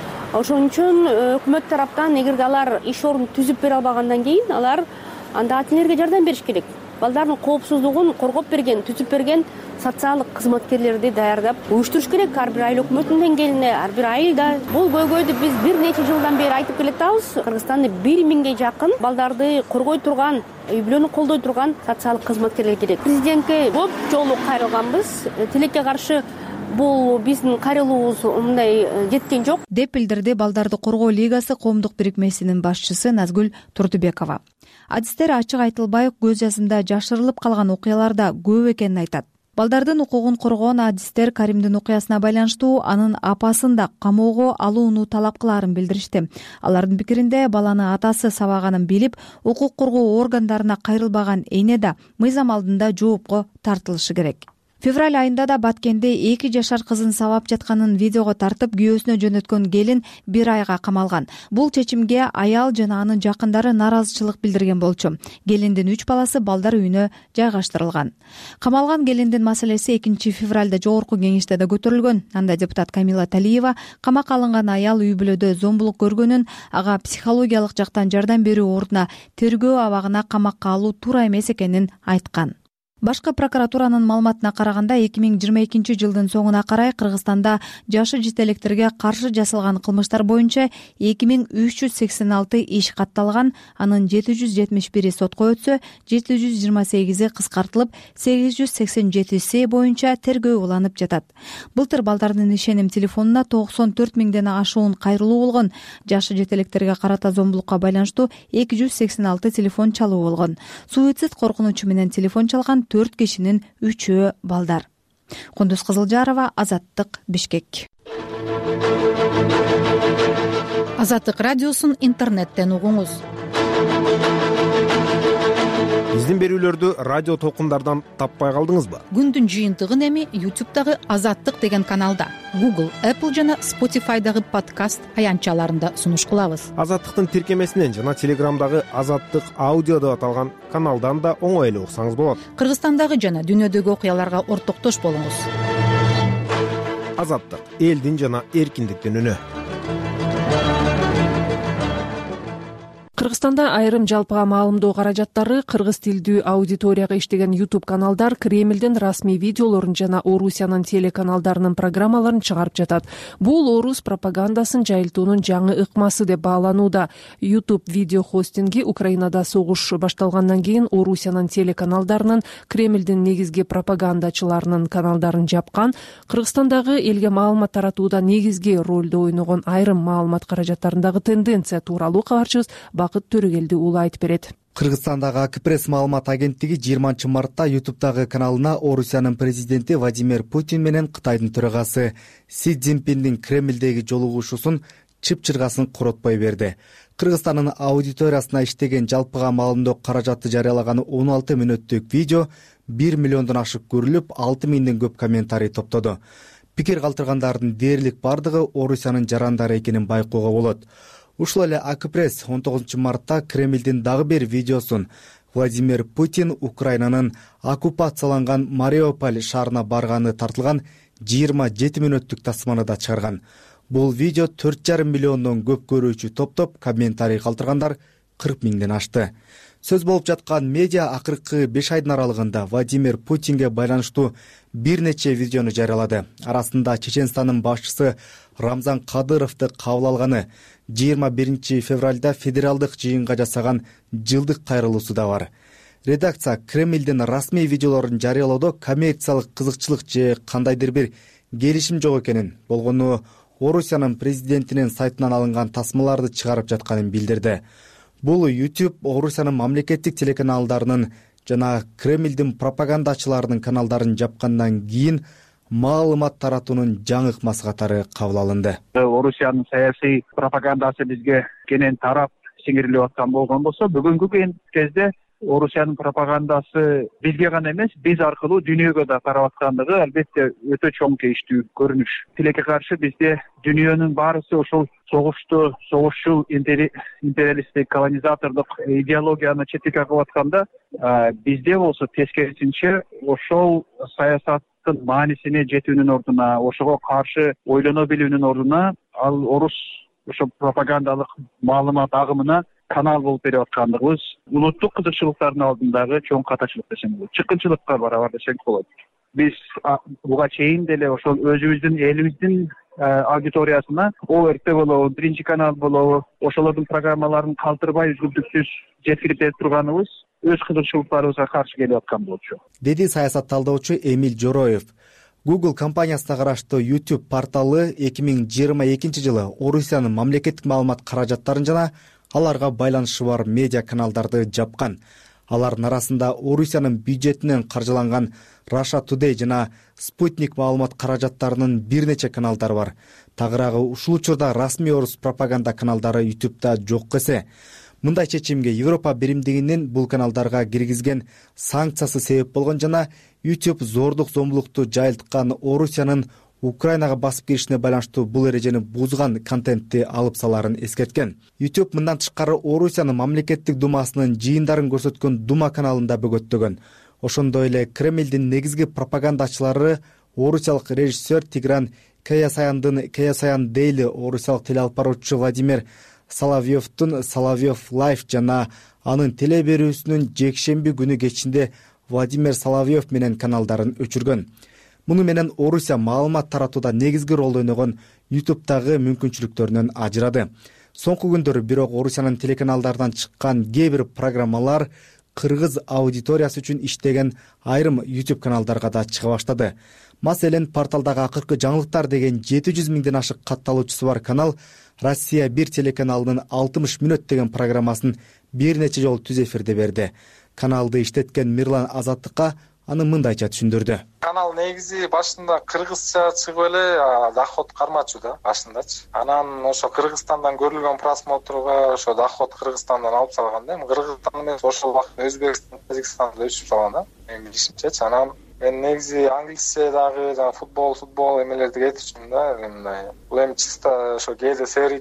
S14: Ошон үчүн өкмөт тараптан эгерде алар иш орун түзүп бере албагандан кийин, алар анда ата-энелерге жардам бериш керек. Балдардын коопсуздугун коргоп берген, түзүп берген социалдык кызматкерлерди даярдап уюштуруш керек. Ар бир айыл өкмөттүн деңгээлинде, ар бир айылда. Бул көйгөйдү биз бир нече жылдан бери айтып келатабыз. Кыргызстанда 1000ге жакын балдарды коргой турган, үй бүлөнү колдой турган социалдык кызматкерлер керек. Президентке көп жолу кайрылганбыз. Тилекке каршы бул биздин кайрылуубуз мындай жеткен жок
S10: деп билдирди Балдарды коргоо лигасы коомдук бирикмесинин башчысы Назгүл Турдубекова. Адистер ачык айтылбай көз жазында жашырылып калган окуяларда көп экенин айтат. Балдардын укугун коргоон адистер Каримдин окуясына байланыштуу анын апасын да камоого алууну талап кылаарын билдиришти. Алардын пикиринде баланы атасы сабаганын билип, укук коргоо органдарына кайрылбаган эне да мыйзам алдында жоопко тартылышы керек. Февраль айында да Баткенде 2 жашар кызын сабап жатканын видеого тартып, күйөөсүнө жөнөткөн келин 1 айга камалган. Бул чечимге аял жана анын жакындары наразычылык билдирген болчу. Келиндин 3 баласы балдар үйүнө жайгаштырылган. Камалган келиндин маселеси 2 февралда жогорку кеңеште да көтөрүлгөн. Анда депутат Камила Талиева камакка алынган аял үй бүлөдө зомбулук көргөнүн, ага психологиялык жактан жардам берүү ордуна тергөө абагына камакка алуу туура эмес экенин айткан. Башкы прокуратуранын маалыматына караганда 2022 жылдын соңуна карай Кыргызстанда жашы жетелектерге каршы жасалган кылмыштар боюнча 2386 иш катталган, анын 771 сотко өтсө, 728 кыскартылып, 887 боюнча тергөө уланып жатат. Былтыр балдардын ишеним телефонуна 94 миңден ашуун кайрылуу болгон. Жашы жетелектерге карата зомбулукка байланыштуу 286 телефон чалуу болгон. Суицид коркунучу менен телефон чалган 4 кишинин 3-өө балдар. Кундуз Кызылжарова, Азаттык, Бишкек.
S15: Азаттык радиосун интернеттен угуңуз.
S16: Биздин берүүлөрдү радио толкундардан таппай калдыңызбы?
S15: Күндүн жыйынтыгын эми YouTube'дагы Азаттык деген каналда, Google, Apple жана Spotify'дагы подкаст аянтчаларында сунуш кылабыз.
S16: Азаттыктын тиркемесинен жана Телеграмдагы Азаттык аудио деп аталган каналдан да оңой эле уксаңыз болот.
S15: Кыргызстандагы жана дүйнөдөгү окуяларга ортоктош болуңуз.
S16: Азаттык — элдин жана эркиндиктин үнү.
S2: Кыргызстанда айрым жалпыга маалымдоо каражаттары кыргыз тилдүү аудиторияга иштеген YouTube каналдар Кремлдин расмий видеолорун жана Орусиянын телеканалдарынын программаларын чыгарып жатат. Бул орус пропагандасын жайылтуунун жаңы ыкмасы деп бааланууда. YouTube видео хостинги Украинада согуш башталгандан кийин Орусиянын телеканалдарынын Кремлдин негизги пропагандачыларынын каналдарын жапкан. Кыргызстандагы элге маалымат таратууда негизги ролду ойногон айрым маалымат каражаттарындагы тенденция тууралуу кабарчыбыз Бакыт Төрөгелди уулу айтып берет.
S13: Кыргызстандагы АКПресс маалымат агенттиги 20 мартта YouTube'дагы каналына Орусиянын президенти Владимир Путин менен Кытайдын төрагасы Си Цзиньпиндин Кремлдеги жолугушуусун чып-чыргасын коротпой берди. Кыргызстандын аудиториясына иштеген жалпыга маалымдоо каражаты жарыялаган 16 мүнөттүк видео 1 миллиондон ашык көрүлүп, 6 миңден көп комментарий топтоду. Пикир калтыргандардын дээрлик бардыгы Орусиянын жарандары экенин байкоого болот. Ушул эле АКПресс 19 мартта Кремлдин дагы бир видеосун Владимир Путин Украинанын оккупацияланган Мариуполь шаарына барганы тартылган 27 мүнөттүк тасманы да чыгарган. Бул видео 4,5 миллиондон көп көрүүчү топтоп, комментарий калтыргандар 40 миңден ашты. Сөз болуп жаткан медиа акыркы 5 айдын аралыгында Владимир Путинге байланыштуу бир нече видеону жарыялады. Арасында Чеченстандын башчысы Рамзан Кадыровду кабыл алганы, 21 февралда федералдык жыйынга жасаган жылдык кайрылуусу да бар. Редакция Кремлдин расмий видеолорун жарыялоодо коммерциялык кызыкчылык же кандайдыр бир келишим жок экенин, болгону Орусиянын президентинин сайтынан алынган тасмаларды чыгарып жатканын билдирди. Бул YouTube Орусиянын мамлекеттик телеканалдарынын жана Кремлдин пропагандачыларынын каналдарын жапкандан кийин маалымат таратуунун жаңы ыкмасы катары кабыл алынды.
S17: Орусиянын саясий пропагандасы бизге кенен тарап сиңирилип аткан болгон болсо, бүгүнкү кезде Орусиянын пропагандасы бизге гана эмес, биз аркылуу дүйнөгө да тарап аткандыгы албетте өтө чоң тийиштүү көрүнүш. Тилекке каршы бизде дүйнөнүн баарысы ошол согушчул империалисттик колонизатордук идеологияны четке кагып атканда, бизде болсо тескерисинче ошол саясаттын маанисине жетүүнүн ордуна, ошого каршы ойлоно билүүнүн ордуна ал орус ошо пропагандалык маалымат агымына канал болуп берип аткандыгыбыз улуттук кызыкчылыктардын алдындагы чоң катачылык десем болот, чыккынчылыкка барабар десек болот. Биз буга чейин деле ошол өзүбүздүн элибиздин аудиториясына ОРТ болобу, Биринчи канал болобу, ошолордун программаларын калтырбай үзгүлтүксүз жеткирип берип турганыбыз өз кызыкчылыктарыбызга каршы келип аткан болчу,
S13: деди саясат талдоочу Эмиль Жороев. Google компаниясына караштуу YouTube порталы 2022 жылы Орусиянын мамлекеттик маалымат каражаттарын жана аларга байланышы бар медиа каналдарды жапкан. Алардын арасында Орусиянын бюджетинен каржыланган Russia Today жана Sputnik маалымат каражаттарынын бир нече каналдары бар. Тагыраагы ушул учурда расмий орус пропаганда каналдары YouTube'да жок эсе. Мындай чечимге Европа биримдигинин бул каналдарга киргизген санкциясы себеп болгон жана YouTube зордук зомбулукту жайылткан Орусиянын Украинага басып киришине байланыштуу бул эрежени бузган контентти алып саларын эскерткен. YouTube мындан тышкары Орусиянын мамлекеттик думасынын жыйындарын көрсөткөн Дума каналын да бөгөттөгөн. Ошондой эле Кремлдин негизги пропагандачылары орусиялык режиссер Тигран Каясаяндын Каясаян Дейли, орусиялык теле алып баруучу Владимир Соловьевдун Соловьев Лайф жана анын теле берүүсүнүн жекшемби күнү кечинде Владимир Соловьев менен каналдарын өчүргөн. Муну менен Орусия маалымат таратууда негизги ролду ойногон YouTube'дагы мүмкүнчүлүктөрүнөн ажырады. Соңку күндөрү бирок Орусиянын телеканалдарынан чыккан кээ бир программалар кыргыз аудиториясы үчүн иштеген айрым YouTube каналдарга да чыга баштады. Маселен, порталдагы акыркы жаңылыктар деген 700 миңден ашык катталуучусу бар канал Россия 1 телеканалынын 60 мүнөт деген программасын бир нече жолу түз эфирде берди. Каналды иштеткен Мирлан Азаттыкка аны мындайча түшүндүрдү.
S18: Канал негизи башында кыргызча чыгып эле доход кармачу да башындачы. Анан ошо Кыргызстандан көрүлгөн просмотрга ошо доход Кыргызстандан алып салган да. Кыргызстан эмес, ошол убакта Өзбекстан, Тажикстанда өчүп салган да. Мен билишимчечи. Анан мен негизи англисчедагы жана футбол эмелерди кетирчүмүн да. Мындай. Бул эми чисто ошо кээде серий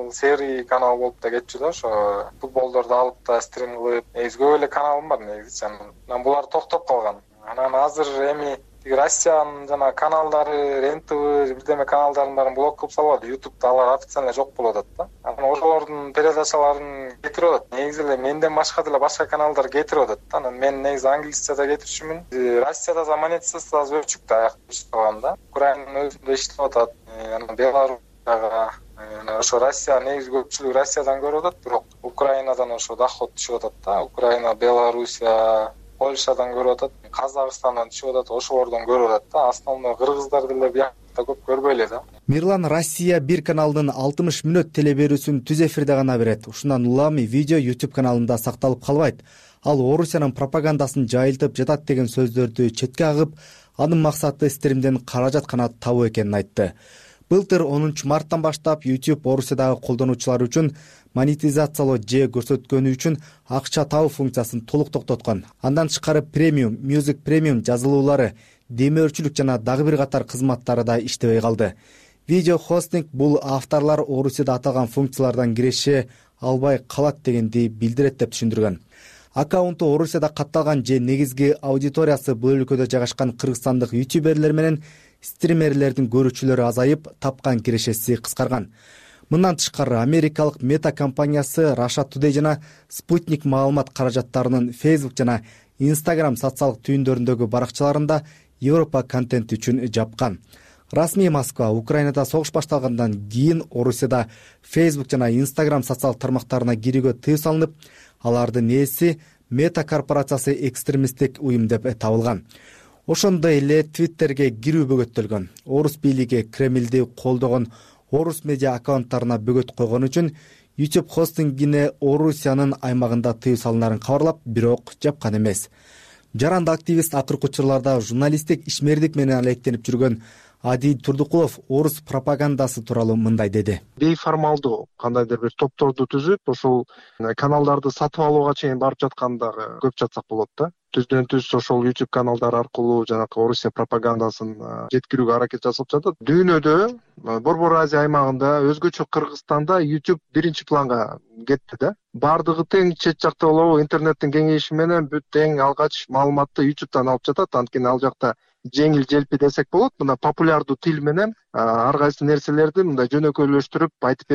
S18: канал болуп да кетчү да. Ошо футболдорду алып да стрим кылып. Негизи көп эле каналым бар негизи. Анан булар токтоп калган. Анан азыр эми Россиянын жана каналдары, РЕН-ТВ, бирдеме каналдарын баарын блок кылып салып, YouTube'да алар официально жок болуп атат да. Анан ошолордун передачаларын кетирип атат. Негизи эле менден башка деле башка каналдар кетирип атат да. Анан мен негизи англисчеде кетирчүмүн. Россияда за монетизация азыр өчүк да, аякта калган да. Украинанын өзүндө иштеп атат. Анан Беларусьтагы ошо Россия негизи көпчүлүгү Россиядан көрүп атат, бирок Украинадан ошо доход түшүп атат да. Украина, Белоруссия, Польшадан көрүп атат, Казакстандан түшүп атат, ошолордон көрүп атат да. Основной кыргыздар деле биякта көп көрбөй эле да.
S13: Мирлан Россия 1 каналынын 60 мүнөт телеберүүсүн түз эфирде гана берет. Ушундан улам видео YouTube каналында сакталып калбайт. Ал Орусиянын пропагандасын жайылтып жатат деген сөздөрдү четке агып, анын максаты стримден каражат гана табуу экенин айтты. Былтыр 10 марттан баштап YouTube Орусиядагы колдонуучулар үчүн монетизациялоо же көрсөткөнү үчүн акча табуу функциясын толук токтоткон. Андан тышкары премиум, Music Premium жазылуулары, демөөрчүлүк жана дагы бир катар кызматтары да иштебей калды. Видео хостинг бул авторлор Орусияда аталган функциялардан киреше албай калат дегенди билдирет деп түшүндүргөн. Аккаунту Орусияда катталган же негизги аудиториясы бул өлкөдө жайгашкан кыргызстандык ютуберлер менен стримерлердин көрүүчүлөрү азайып, тапкан кирешеси кыскарган. Мындан тышкары америкалык Meta компаниясы Russia Today жана Sputnik маалымат каражаттарынын Facebook жана Instagram социалдык түйүндөрүндөгү баракчаларында Европа контенти үчүн жапкан. Расмий Москва Украинада согуш башталгандан кийин Орусияда Facebook жана Instagram социалдык тармактарына кирүүгө тыюу салынып, алардын ээси Meta корпорациясы экстремисттик уюм деп табылган. Ошондой эле Twitterге кирүү бөгөттөлгөн. Орус бийлиги Кремлди колдогон Орус медиа аккаунттарына бөгөт койгон үчүн YouTube хостингине Орусиянын аймагында тыюу салынарын кабарлап, бирок жапкан эмес. Жаранды активист акыркы учурларда журналисттик ишмердик менен алектенип жүргөн Адил Турдукулов орус пропагандасы тууралуу мындай деди.
S16: Бейформалдуу кандайдыр бир топторду түзүп, ошол каналдарды сатып алууга чейин барып жаткандагы көп жатсак болот да. Түздөн түз ошол YouTube каналдары аркылуу жанакы Орусия пропагандасын жеткирүүгө аракет жасалып жатат. Дүйнөдө, Борбор Азия аймагында, өзгөчө Кыргызстанда YouTube биринчи планга кетти да. Бардыгы тең чет жакта болобу, интернеттин кеңейиши менен бүт тең алгач маалыматты YouTube'дан алып жатат. Анткени ал жакта жеңил желпи десек болот. Мына популярдуу тил менен ар кайсы нерселерди мындай жөнөкөйлөштүрүп айтып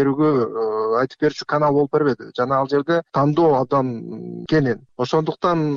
S16: берүүчү канал болуп бербеди. Жана ал жерде тандоо абдан кенен. Ошондуктан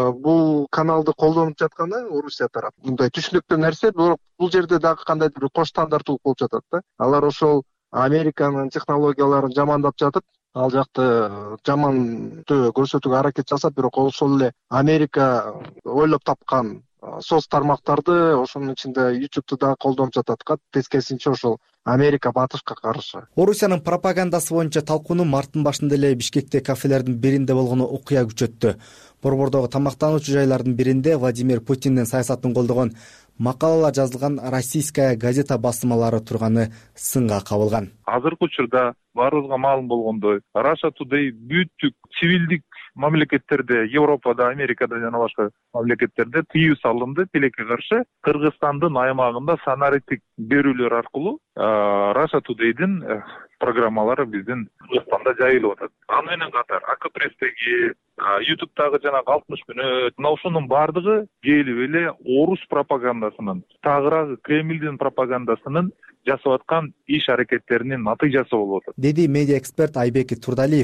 S16: бул каналды колдонуп жатканы Орусия тарап. Мындай түшүнүктүү нерсе, бирок бул жерде дагы кандайдыр бир кош стандарттуулук болуп жатат да. Алар ошол Американын технологияларын жамандап жатып, ал жакты жамандуу көрсөтүүгө аракет жасап, бирок ошол эле Америка ойлоп тапкан соц тармактарды ошонун ичинде YouTube'ду да колдонуп жатат. Тескерисинче ошол Америка батышка каршы.
S13: Орусиянын пропагандасы боюнча талкууну марттын башында эле Бишкекте кафелердин биринде болгону окуя күчөттү. Борбордогу тамактануучу жайлардын биринде Владимир Путиндин саясатын колдогон макалалар жазылган Российская газета басмалары турганы сынга кабылган.
S19: Азыркы учурда баарыбызга маалым болгондой, Russia Today бүттүк цивилдик мамлекеттерде, Европада, Америкада жана башка мамлекеттерде тыюу салынды тилекке каршы. Кыргызстандын аймагында санариптик берүүлөр аркылуу Russia Today'дин программалары биздин Кыргызстанда жайылып атат. Аны менен катар АК-пресстеги, YouTube'дагы жана 60 мүнөт, мына ушунун баардыгы келип эле орус пропагандасынын, тагыраагы Кремлдин пропагандасынын жасап аткан иш аракеттеринин натыйжасы болуп атат,
S13: деди медиа эксперт Айбек Турдалиев.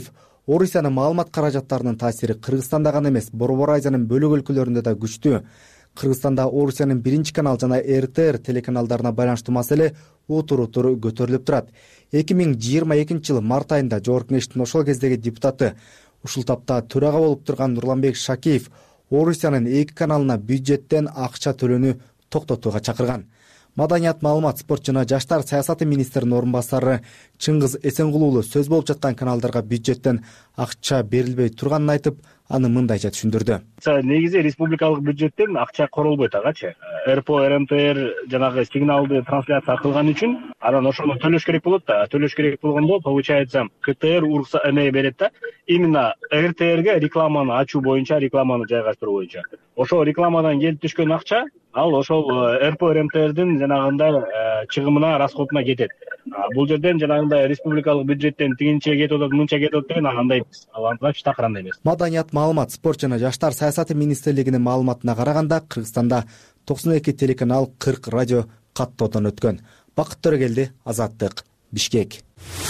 S13: Орусиянын маалымат каражаттарынын таасири Кыргызстанда гана эмес, Борбор Азиянын бөлөк өлкөлөрүндө да күчтүү. Кыргызстанда Орусиянын 1 канал жана РТР телеканалдарына байланыштуу маселе утур-утур көтөрүлүп турат. 2022 жылы март айында Жогорку Кеңештин ошол кездеги депутаты, ушул тапта төрага болуп турган Нурланбек Шакиев Орусиянын 2 каналына бюджеттен акча төлөөнү токтотууга чакырган. Маданият, маалымат, спорт жана жаштар саясаты министринин орун басары Чыңгыз Эсенгул уулу сөз болуп жаткан каналдарга бюджеттен акча берилбей турганын айтып, аны мындайча түшүндүрдү.
S20: Негизи республикалык бюджеттен акча королбойт агачы. РПО, РМТР жанагы сигналды трансляция кылган үчүн анан ошону төлөш керек болот да. Төлөш керек болгондо получается КТР урукса эме берет да. Именно РТРге рекламаны ачуу боюнча, рекламаны жайгаштыруу боюнча. Ошол рекламадан келип түшкөн акча ал ошол РПО, РМТРдин жанагындай чыгымына, расходуна кетет. Бул жерден жанагындай республикалык бюджеттен тигинче кетип атат, мынча кетип атат деген андай эмес. Анда такырандай эмес.
S13: Маданият, маалымат, спорт жана жаштар саясаты министрлигинин маалыматына караганда, Кыргызстанда 92 телеканал, 40 радио каттоодон өткөн. Бакыт Төрөгелди, Азаттык, Бишкек.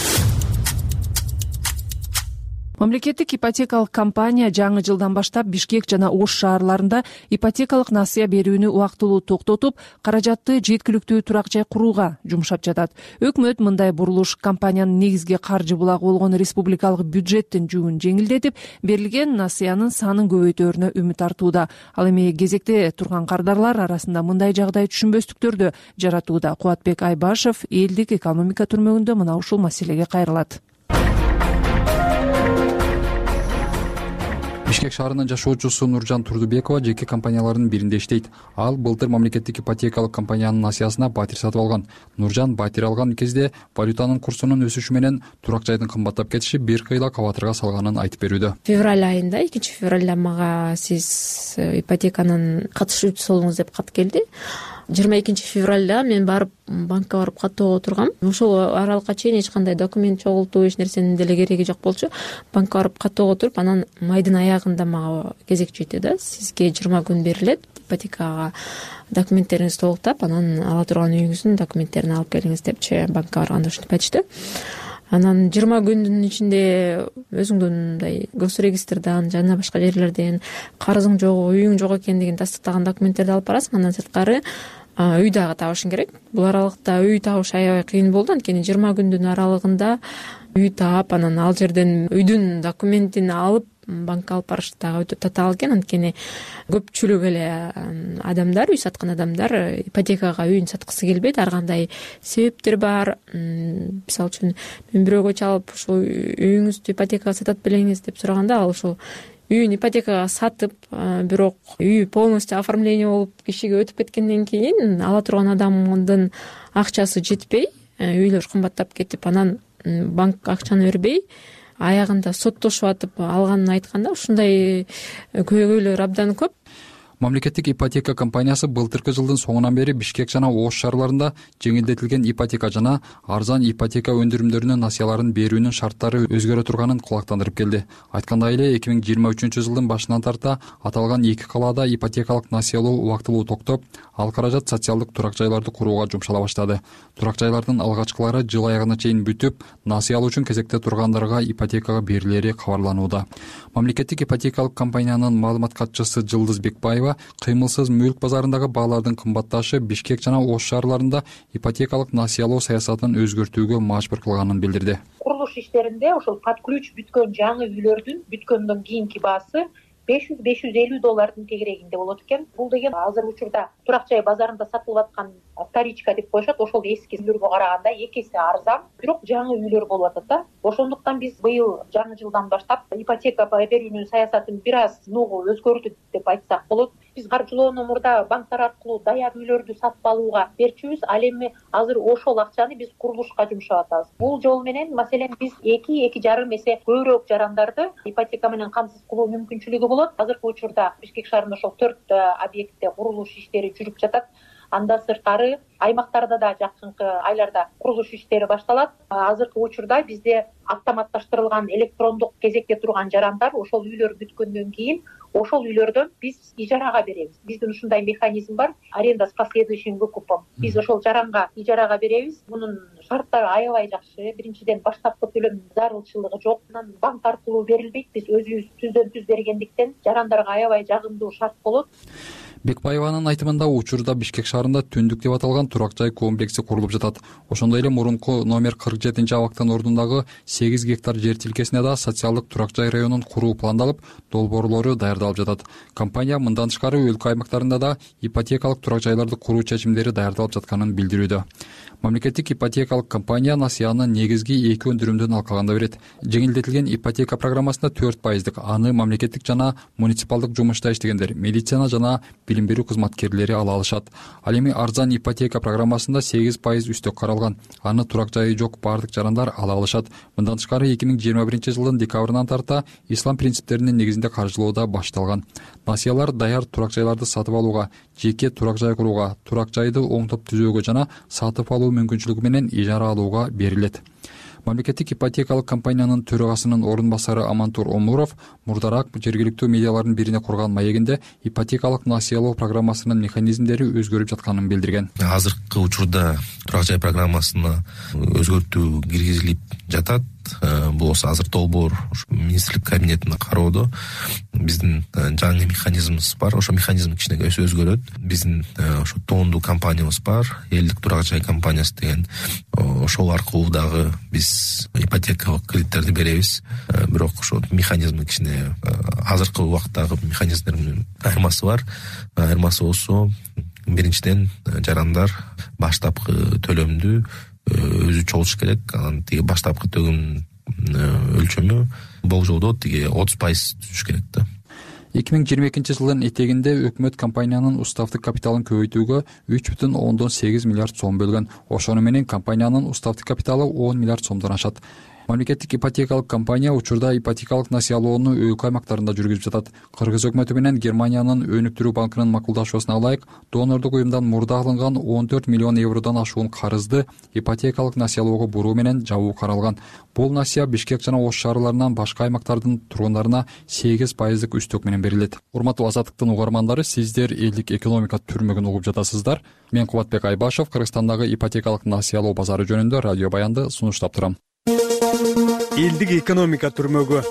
S2: Мамлекеттик ипотекалык компания жаңы жылдан баштап Бишкек жана Ош шаарларында ипотекалык насыя берүүнү убактылуу токтотуп, каражатты жеткиликтүү турак жай курууга жумшап жатат. Өкмөт мындай бурулуш компаниянын негизги каржы булагы болгон республикалык бюджеттин жүгүн жеңилдетип, берилген насыянын санын көбөйтөөрүнө үмүт артууда. Ал эми кезекте турган кардарлар арасында мындай жагдай түшүнбөстүктөрдү жаратууда. Кубатбек Айбашев элдик экономика түрмөгүндө мына ушул маселеге кайрылат.
S21: Бишкек шаарынын жашоочусу Нуржан Турдубекова жеке компаниялардын биринде иштейт. Ал былтыр мамлекеттик ипотекалык компаниянын насыясына батир сатып алган. Нуржан батир алган кезде валютанын курсунун өсүшү менен турак жайдын кымбаттап кетиши бир кыйла кабатырга салганын айтып берүүдө.
S22: Февраль айында 2-февралда мага сиз ипотеканын катышуучусуңуз деп кат келди. 22-февралда мен барып банкка барып каттоого тургам. Ошол аралыкка чейин эч кандай документ чогултуу, эч нерсенин деле кереги жок болчу. Банкка барып каттоого туруп, анан майдын аягында мага кезек жетти да. Сизге 20 күн берилет ипотекага документтериңизди толуктап, анан ала турган үйүңүздүн документтерин алып келиңиз депчи банкка барганда ушинтип айтышты. Анан 20 күндүн ичинде өзүңдүн мындай госрегистрден жана башка жерлерден карызың жок, үйүң жок экендигин тастыктаган документтерди алып барасың. Андан сырткары үй дагы табышың керек. Бул аралыкта үй табыш аябай кыйын болду, анткени 20 күндүн аралыгында үй таап, анан ал жерден үйдүн документин алып банкка алып барыш дагы өтө татаал экен. Анткени көпчүлүк эле адамдар, үй саткан адамдар ипотекага үйүн саткысы келбейт. Ар кандай себептер бар. Мисалы үчүн мен бирөөгө чалып, ошо үйүңүздү ипотекага сатат белеңиз деп сураганда, ал ошол үйүн ипотекага сатып, бирок үй полностью оформление болуп кишиге өтүп кеткенден кийин ала турган адамдын акчасы жетпей, үйлөр кымбаттап кетип, анан банк акчаны бербей, аягында соттошуп атып алганын айтканда, ушундай көйгөйлөр абдан көп.
S21: Мамлекеттик ипотека компаниясы былтыркы жылдын соңунан бери Бишкек жана Ош шаарларында жеңилдетилген ипотека жана арзан ипотека өндүрүмдөрүнүн насыяларын берүүнүн шарттары өзгөрө турганын кулактандырып келди. Айткандай эле 2023 жылдын башынан тарта аталган 2 калаада ипотекалык насыялоо убактылуу токтоп, ал каражат социалдык турак жайларды курууга жумшала баштады. Турак жайлардын алгачкылары жыл аягына чейин бүтүп, насыя алуу үчүн кезекте тургандарга ипотекага берилери кабарланууда. Мамлекеттик ипотекалык компаниянын маалымат катчысы Жылдыз Бекбаева кыймылсыз мүлк базарындагы баалардын кымбатташы Бишкек жана Ош шаарларында ипотекалык насыялоо саясатын өзгөртүүгө мажбур кылганын билдирди.
S23: Курулуш иштеринде ошол под ключ бүткөн жаңы үйлөрдүн бүткөндөн кийинки баасы $500–550 тегерегинде болот экен. Бул деген азыр учурда турак жай базарында сатылып аткан вторичка деп коюшат, ошол эски үйлөргө караганда 2 эсе арзан, бирок жаңы үйлөр болуп атат да. Ошондуктан биз быйыл жаңы жылдан баштап ипотека берүүнүн саясатын бир аз ногу өзгөртүп деп айтсак болот. Биз каржылоону мурда банктар аркылуу даяр үйлөрдү сатып алууга берчүбүз, ал эми азыр ошол акчаны биз курулушка жумшап атабыз. Бул жол менен маселен биз 2–2,5 эсе көбүрөөк жарандарды ипотека менен камсыз кылуу мүмкүнчүлүгү болот. Азыркы учурда Бишкек шаарында ошол 4 объектте курулуш иштери жүрүп жатат. Анда сырткары аймактарда да жакынкы айларда курулуш иштери башталат. Азыркы учурда бизде автоматташтырылган электрондук кезекте турган жарандар ошол үйлөр бүткөндөн кийин ошол үйлөрдөн биз ижарага беребиз. Биздин ушундай механизм бар, аренда с последующим выкупом. Биз ошол жаранга ижарага беребиз. Мунун шарттары аябай жакшы. Биринчиден баштапкы төлөм зарылчылыгы жок. Анан банк аркылуу берилбейт. Биз өзүбүз түздөн түз бергендиктен жарандарга аябай жагымдуу шарт болот.
S21: Бекбаеванын айтымында учурда Бишкек шаарында Түндүк деп аталган турак жай комплекси курулуп жатат. Ошондой эле мурунку номер 47-абактын ордундагы 8 гектар жер тилкесине да социалдык турак жай районун куруу пландалып, долбоорлору даярдалып жатат. Компания мындан тышкары өлкө аймактарында да ипотекалык турак жайларды куруу чечимдери даярдалып жатканын билдирүүдө. Мамлекеттик ипотекалык компания насыяны негизги 2 өндүрүмдөн алкаганда берет. Жеңилдетилген ипотека программасында 4%, аны мамлекеттик жана муниципалдык жумушта иштегендер, медицина жана билим берүү кызматкерлери ала алышат. Ал эми арзан ипотека программасында 8% үстөк каралган. Аны турак жайы жок бардык жарандар ала алышат. Мындан тышкары 2021-жылдын декабрынан тарта ислам принциптеринин негизинде каржылоо да башталган. Насыялар даяр турак жайларды сатып алууга, жеке турак жай курууга, турак жайды оңдоп түзүүгө жана сатып алуу мүмкүнчүлүгү менен ижара алууга берилет. Мамлекеттик ипотекалык компаниянын төрагасынын орун басары Амантур Омуров мурдараак жергиликтүү медиалардын бирине курган маегинде ипотекалык насыялоо программасынын механизмдери өзгөрүп жатканын билдирген.
S3: Азыркы учурда турак жай программасына өзгөртүү киргизилип жатат. Бул азыр долбоор министрлик кабинетинде кароодо. Биздин жаңы механизмибиз бар. Ошо механизм кичине өзгөрөт. Биздин ошо тоондуу компаниябыз бар, элдик турак жай компаниясы деген. Ошол аркылуу дагы биз ипотекалык кредиттерди беребиз. Бирок ошо механизм кичине азыркы убакыттагы механизмдердин айырмасы бар. Айырмасы болсо, биринчиден жарандар баштапкы төлөмдү өзү чогулуш керек. Анан тиги баштапкы төлөм өлчөмү болжолдо тиги 30% түзүш керек да.
S21: 2022-жылдын этегинде өкмөт компаниянын уставдык капиталын көбөйтүүгө 3,8 миллиард сом бөлгөн. Ошону менен компаниянын уставдык капиталы 10 миллиард сомдон ашат. Мамлекеттик ипотекалык компания учурда ипотекалык насыялоону өлкө аймактарында жүргүзүп жатат. Кыргыз өкмөтү менен Германиянын өнүктүрүү банкынын макулдашуусуна ылайык, донорлук уюмдан мурда алынган 14 миллион евродон ашуун карызды ипотекалык насыялоого буруу менен жабуу каралган. Бул насыя Бишкек жана Ош шаарларынан башка аймактардын тургундарына 8% үстөк менен берилет. Урматтуу Азаттыктын угармандары, сиздер элдик экономика түрмөгүн угуп жатасыздар. Мен Кубатбек Айбашев Кыргызстандагы ипотекалык насыялоо базары жөнүндө радио баянды сунуштап турам.
S6: Элдик экономика түрмөгү.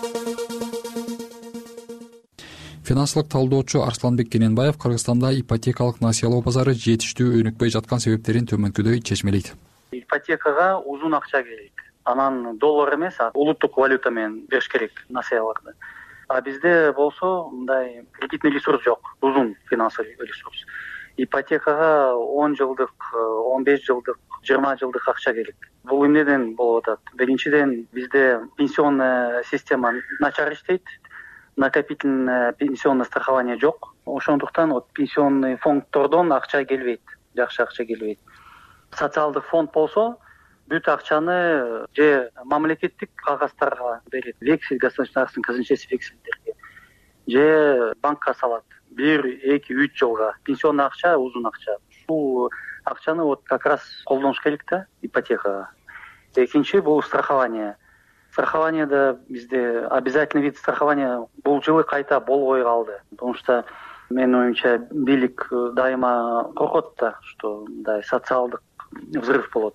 S21: Финансылык талдоочу Арсланбек Кененбаев Кыргызстанда ипотекалык насыялоо базары жетиштүү өнүкпөй жаткан себептерин төмөнкүдөй чечмелейт.
S8: Ипотекага узун акча керек. Анан доллар эмес, улуттук валюта менен бериш керек насыяларды. А бизде болсо мындай кредитный ресурс жок, узун финансовый ресурс. Ипотекага 10 жылдык, 15 жылдык, 20 жылдык акча керек. Бул эмнеден болуп атат? Биринчиден бизде пенсионная система начар иштейт, накопительное пенсионное страхование жок. Ошондуктан пенсионный фонддордон акча келбейт, жакшы акча келбейт. Социалдык фонд болсо бүт акчаны же мамлекеттик кагаздарга берет, вексель, государственный казначейский вексельдерге, же банкка салат 1-2-3 жылга. Пенсионный акча узун акча. Ушул акчаны как раз колдонуш керек да ипотекага. Экинчи бул страхование. Страхованиеда бизде обязательный вид страхования бул жылы кайта болбой калды. Потому что менин оюмча бийлик дайыма коркот да, что мындай социалдык взрыв болот.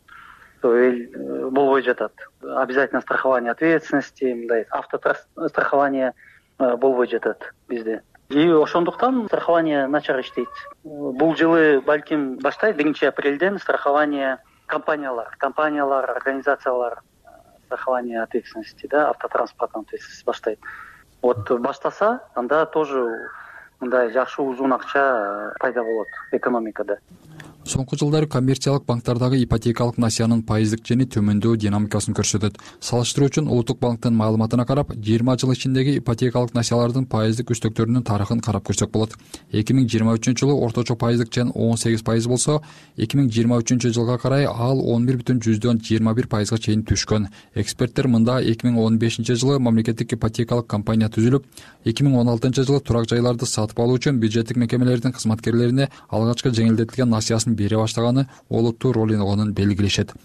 S8: Эл болбой жатат. Обязательно страхование ответственности, мындай автострахование болбой жатат бизде. И ошондуктан страхование начар иштейт. Бул жылы балким баштайт 1 апрелден страхование компаниялар, организациялар страхование ответственности, да, автотранспортной ответственности баштайт. Баштаса, анда тоже мындай жакшы узун акча пайда болот экономикада.
S21: Соңку жылдары коммерциялык банктардагы ипотекалык насыянын пайыздык жени төмөндөө динамикасын көрсөтөт. Салыштыруу үчүн Улуттук банктын маалыматына карап, 20 жыл ичиндеги ипотекалык насыялардын пайыздык үстөктөрүнүн тарыхын карап көрсөк болот. 2023-жылы орточо пайыздык жен 18% болсо, 2023-жылга карай ал 11,21%га чейин түшкөн. Эксперттер мында 2015-жылы мамлекеттик ипотекалык компания түзүлүп, 2016-жылы турак жайларды сатып алуу үчүн бюджеттик мекемелердин кызматкерлерине алгачкы жеңилдетилген насыясын бере баштаганы олуттуу роль ойногонун белгилешет.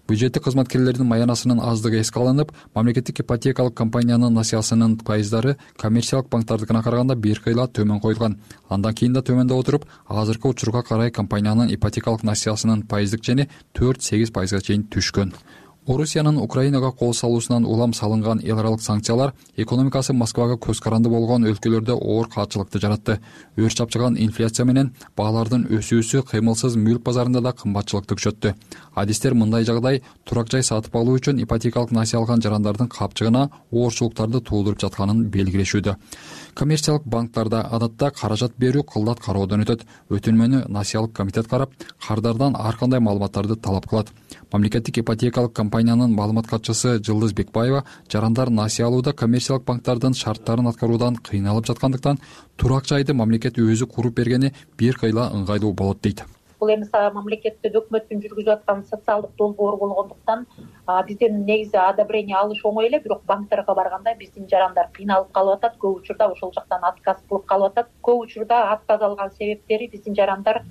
S21: бюджеттик кызматкерлердин маянасынын аздыгы эске алынып, мамлекеттик ипотекалык компаниянын насыясынын пайыздары коммерциялык банктардыкына караганда бир кыйла төмөн коюлган. Андан кийин да төмөндө отуруп, азыркы учурга карай компаниянын ипотекалык насыясынын пайыздык чени 4-8% чейин түшкөн. Орусиянын Украинага кол салуусунан улам салынган эл аралык санкциялар экономикасы Москвага көз каранды болгон өлкөлөрдө оор каатчылыкты жаратты. Өр чапчыган инфляция менен баалардын өсүүсү кыймылсыз мүлк базарында да кымбатчылыкты күчөттү. Адистер мындай жагдай турак жай сатып алуу үчүн ипотекалык насыя алган жарандардын капчыгына оорчулуктарды туудуруп жатканын белгилешүүдө. Коммерциялык банктарда адатта каражат берүү кылдат кароодон өтөт. Өтүнмөнү насыялык комитет карап, кардардан ар кандай маалыматтарды талап кылат. Мамлекеттик ипотекалык компаниянын маалымат катчысы Жылдыз Бекбаева жарандар насыя алууда коммерциялык банктардын шарттарын аткаруудан кыйналып жаткандыктан турак жайды мамлекет өзү куруп бергени бир кыйла ыңгайлуу болот дейт.
S23: Бул эми мамлекетте өкмөттүн жүргүзүп аткан социалдык долбоор болгондуктан бизден негизи одобрение алыш оңой эле, бирок банктарга барганда биздин жарандар кыйналып калып атат. Көп учурда ошол жактан отказ кылып калып атат. Көп учурда отказ алган себептери биздин жарандар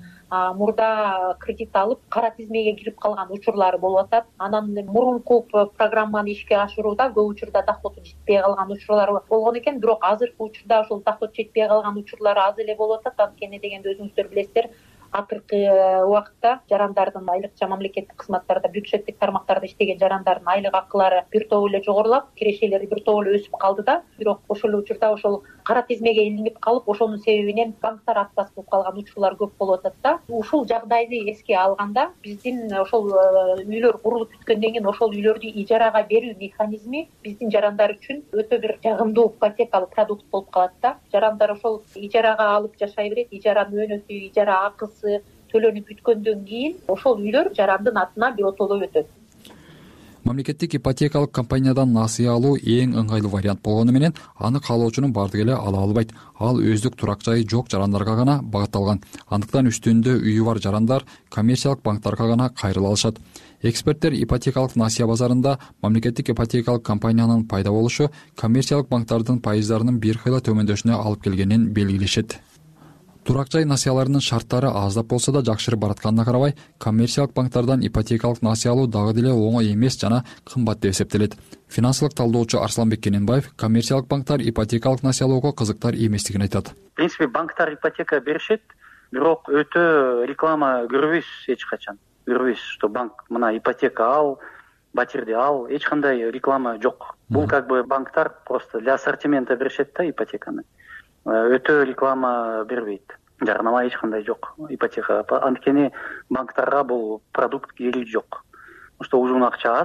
S23: мурда кредит алып кара тизмеге кирип калган учурлары болуп атат. Анан мурунку программаны ишке ашырууда көп учурда доходу жетпей калган учурлар болгон экен, бирок азыркы учурда ошол доход жетпей калган учурлар аз эле болуп атат. Анткени дегенде өзүңүздөр билесиздер, акыркы убакытта жарандардын айлыкча мамлекеттик кызматтарда, бюджеттик тармактарда иштеген жарандардын айлык акылары бир топ эле жогорулап, кирешелери бир топ эле өсүп калды да. Бирок ошол учурда ошол кара тизмеге илинип калып, ошонун себебинен банктар отказ кылып калган учурлар көп болуп атат да. Ушул жагдайды эске алганда, биздин ошол үйлөр курулуп бүткөндөн кийин ошол үйлөрдү ижарага берүү механизми биздин жарандар үчүн өтө бир жагымдуу ипотекалык продукт болуп калат да. Жарандар ошол ижарага алып жашай берет, ижара мөөнөтү, ижара акысы төлөнүп бүткөндөн кийин ошол үйлөр жарандын атына биротоло өтөт.
S21: Мамлекеттик ипотекалык компаниядан насыя алуу эң ыңгайлуу вариант болгону менен аны каалоочунун бардыгы эле ала албайт. Ал өздүк турак жайы жок жарандарга гана багытталган. Андыктан үстүндө үйү бар жарандар коммерциялык банктарга гана кайрыла алышат. Эксперттер ипотекалык насыя базарында мамлекеттик ипотекалык компаниянын пайда болушу коммерциялык банктардын пайыздарынын бир кыйла төмөндөшүнө алып келгенин белгилешет. Турак жай насыяларынын шарттары аздап болсо да жакшырып баратканына карабай, коммерциялык банктардан ипотекалык насыя алуу дагы деле оңой эмес жана кымбат деп эсептелет. Финансылык талдоочу Арсланбек Кененбаев коммерциялык банктар ипотекалык насыя алууга кызыктар эместигин айтат.
S8: В принципе, банктар ипотека беришет, бирок өтө реклама көрбөйбүз эч качан. Көрбөйбүз, что банк мына ипотека ал, батирди ал, эч кандай реклама жок. Бул как бы банктар просто для ассортимента беришет да ипотеканы. Өтө реклама бербейт. Жарнама эч кандай жок ипотека. Анткени банктарга бул продукт кереги жок. Потому что ужун акча аз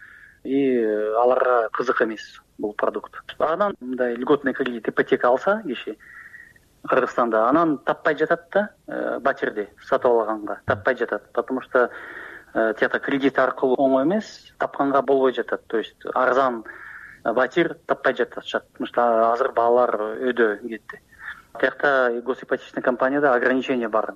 S8: и аларга кызык эмес бул продукт. Анан мындай льготный кредит ипотека алса киши Кыргызстанда, анан таппай жатат да, батирди сатып алганга таппай жатат. Потому что тиякта кредит аркылуу оңой эмес, тапканга болбой жатат. То есть арзан батир таппай жатышат. Потому что азыр баалар өйдө кетти. Тиякта госипотечный компанияда ограничение бар.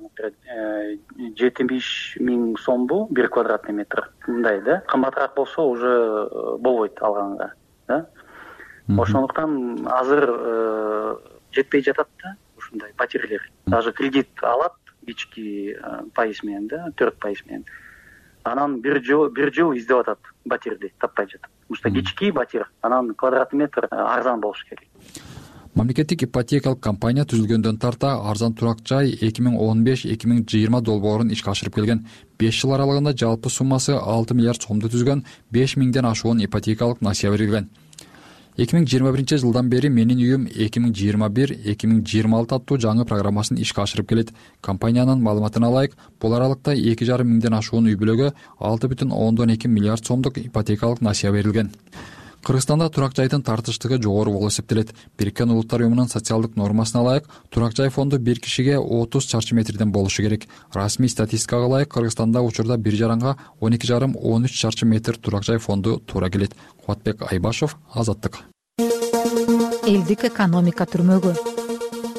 S8: 70 000 сомбу 1 квадратный метр. Мындай да. Кымбатыраак болсо уже болбойт алганга, да. Ошондуктан азыр жетпей жатат да ушундай батирлер. Даже кредит алат кички пайыз менен да, 4% менен. Анан бир жыл издеп атат батирди, таппай жатат. Потому что кички батир, анан квадратный метр арзан болуш керек.
S21: Мамлекеттик ипотекалык компания түзүлгөндөн тарта арзан турак жай 2015-2020 долбоорун ишке ашырып келген. 5 жыл аралыгында жалпы суммасы 6 миллиард сомду түзгөн 5 миңден ашуун ипотекалык насыя берилген. 2021 жылдан бери Менин үйүм 2021-2026 аттуу жаңы программасын ишке ашырып келет. Компаниянын маалыматына алайык, бул аралыкта 2,5 миңден ашуун үй бүлөгө 6,2 миллиард сомдук ипотекалык насыя берилген. Кыргызстанда турак жайдын тартыштыгы жогору болуп эсептелет. Бириккен Улуттар уюмунун социалдык нормасына ылайык, турак жай фонду бир кишиге 30 чарчы метрден болушу керек. Расмий статистикага ылайык, Кыргызстанда учурда бир жаранга 12,5-13 чарчы метр турак жай фонду туура келет. Кубатбек Айбашов, Азаттык.
S15: Элдик экономика түрмөгү.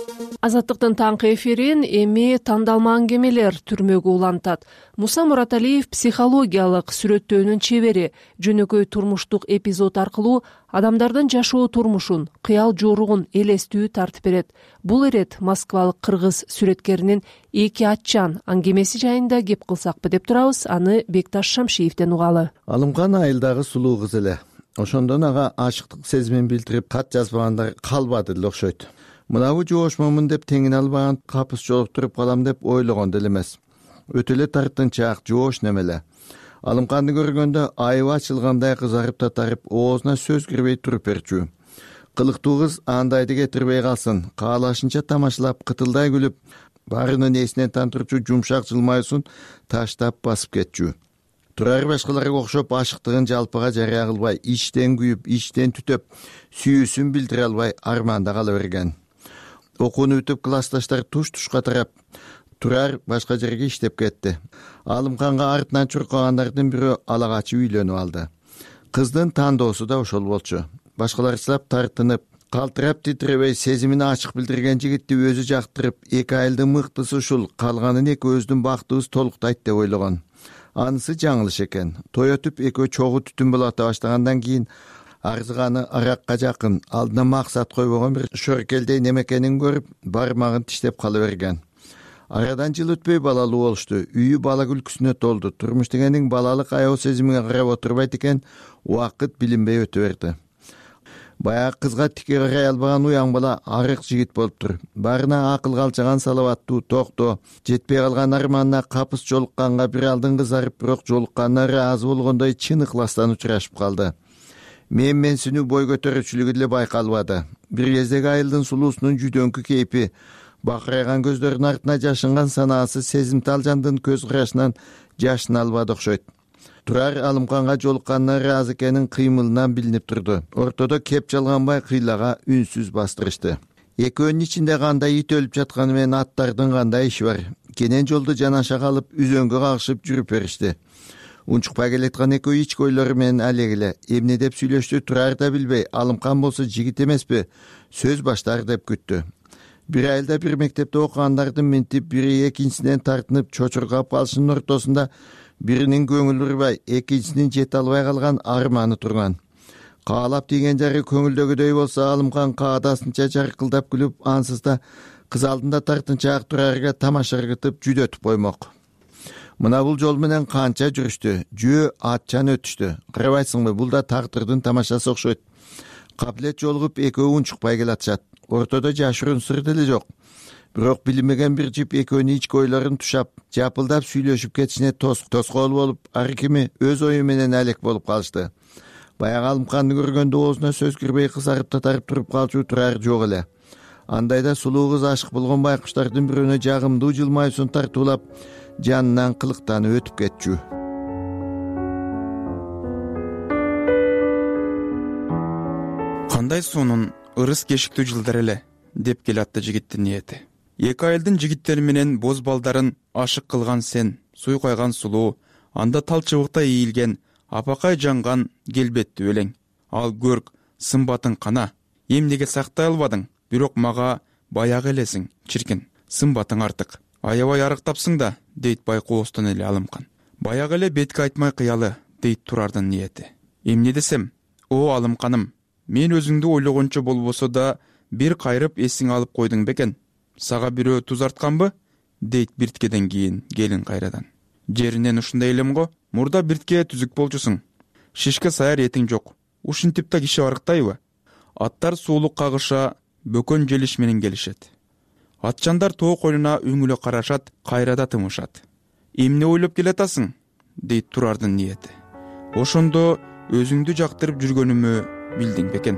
S2: Азаттыктын таңкы эфирин эми тандалма аңгемелер түрмөгү улантат. Муса Мураталиев психологиялык сүрөттөөнүн чебери, жөнөкөй турмуштук эпизод аркылуу адамдардын жашоо турмушун, кыял жоругун элестүү тартып берет. Бул ирет москвалык кыргыз сүрөткеринин эки атчан аңгемеси жайында кеп кылсакпы деп турабыз. Аны Бекташ Шамшиевден угалы.
S5: Алымкан айылдагы сулуу кыз эле. Ошондон ага ашыктык сезимин билдирип кат жазбагандар калбады эле окшойт. Мынабу жоошмомун деп теңине албаган капыс жолуп туруп калам деп ойлогон деле эмес. Өтө эле тартынчаак жоош немеле. Алымканды көргөндө айыбы ачылгандай кызарып татарып, оозуна сөз кирбей туруп берчү. Кылыктуу кыз андайды кетирбей калсын, каалашынча тамашалап, кытылдай күлүп, баарынын эсинен тантырчу жумшак жылмайсун таштап басып кетчү. Турар башкаларга окшоп ашыктыгын жалпыга жарыя кылбай, ичтен күйүп, ичтен түтөп, сүйүүсүн билдире албай арманда кала берген. Окууну бүтүп классташтар туш-тушка тарап, Турар башка жерге иштеп кетти. Алымканга артынан чуркагандардын бирөө ала качып үйлөнүп алды. Кыздын тандоосу да ошол болчу. Башкаларчылап тартынып, калтырап титиребей сезимин ачык билдирген жигитти өзү жактырып, эки айылдын мыктысы ушул, калганын экөөбүздүн бактыбыз толуктайт деп ойлогон. Анысы жаңылыш экен. Той өтүп экөө чогуу түтүн болото баштагандан кийин арзыганы аракка жакын, алдына максат койбогон бир шөркелдей немекенин көрүп, бармагын тиштеп кала берген. Арадан жыл өтпөй балалуу болушту. Үйү бала күлкүсүнө толду. Турмуш дегениң балалык аял сезимине карап отурбайт экен, убакыт билинбей өтө берди. Баягы кызга тике карай албаган уяң бала арык жигит болуптур. Баарына акыл калчаган салаваттуу, токто, жетпей калган арманына капыс жолукканга бир алдын кызарып, бирок жолукканына ыраазы болгондой чын ыхластан учурашып калды. Менсинүү бой көтөрүүчүлүгү деле байкалбады. Бир кездеги айылдын сулуусунун жүдөңкү кейпи, бакырайган көздөрүнүн артына жашынган санаасы сезимтал жандын көз карашынан жашын албады окшойт. Турар Алымканга жолукканына ыраазы экенин кыймылынан билинип турду. Ортодо кеп жалганбай кыйлага үнсүз бастырышты. Экөөнүн ичинде кандай ит өлүп жатканы менен аттардын кандай иши бар. Кенен жолду жанаша калып, үзөңгө кагышып жүрүп беришти. Унчукпай келаткан экөө ич койлору менен алегиле эмне деп сүйлөштү Турар да билбей, Алымкан болсо жигит эмеспи, сөз баштар деп күттү. Бир айылда бир мектепте окугандардын минтип, бири экинчисинен тартынып чочургап калышынын ортосунда биринин көңүлү урбай, экинчисинин жете албай калган арманы турган. Каалап тийген жары көңүлдөгүдөй болсо, Алымкан каадасынча жаркылдап күлүп, ансыз да кыз алдында тартынчаак Турарга тамаша ыргытып жүдөтүп коймок. Мына бул жол менен канча жүрүштү, жөө атчан өтүштү. Карабайсыңбы, бул да тагдырдын тамашасы окшойт. Кабилет жолугуп экөө унчукпай келатышат. Ортодо жашыруун сыр деле жок. Бирок билинбеген бир жип экөөнүн ички ойлорун тушап, жапылдап сүйлөшүп кетишине тоскоол болуп, ар кими өз ою менен алек болуп калышты. Баягы Алымканды көргөндө оозуна сөз кирбей кызарып татарып туруп калчу Турар жок эле. Андайда сулуу кыз ашык болгон байкуштардын бирөөнө жагымдуу жылмайсун тартуулап, жанынан кылыктанып өтүп кетчү.
S7: Кандай сонун ырыс кешиктүү жылдар эле, деп келатты жигиттин ниети. Эки айылдын жигиттери менен боз балдарын ашык кылган сен, суйкайган сулуу, анда тал чыбыктай ийилген, апакай жанган келбеттүү элең. Ал көрк, сымбатың кана, эмнеге сактай албадың, бирок мага баягы элесиң, чиркин, сымбатың артык. Аябай арыктапсың да, дейт байкоостон эле Алымкан. Баягы эле бетке айтмай кыялы, дейт Турардын ниети. Эмне десем, о Алымканым, мен өзүңдү ойлогончо болбосо да бир кайрып эсиң алып койдуң бекен. Сага бирөө туз артканбы? Дейт бирткеден кийин келин кайрадан. Жеринен ушундай элем го, мурда биртке түзүк болчусуң. Шишке саяр этиң жок. Ушинтип да киши арыктайбы? Аттар суулук кагыша, бөкөн желиш менен келишет. Атчандар тоо коюна үңүлө карашат, кайрада тымышат. Эмне ойлоп келатасың? Дейт Турардын ниети. Ошондо өзүңдү жактырып жүргөнүмө билдиң бекен.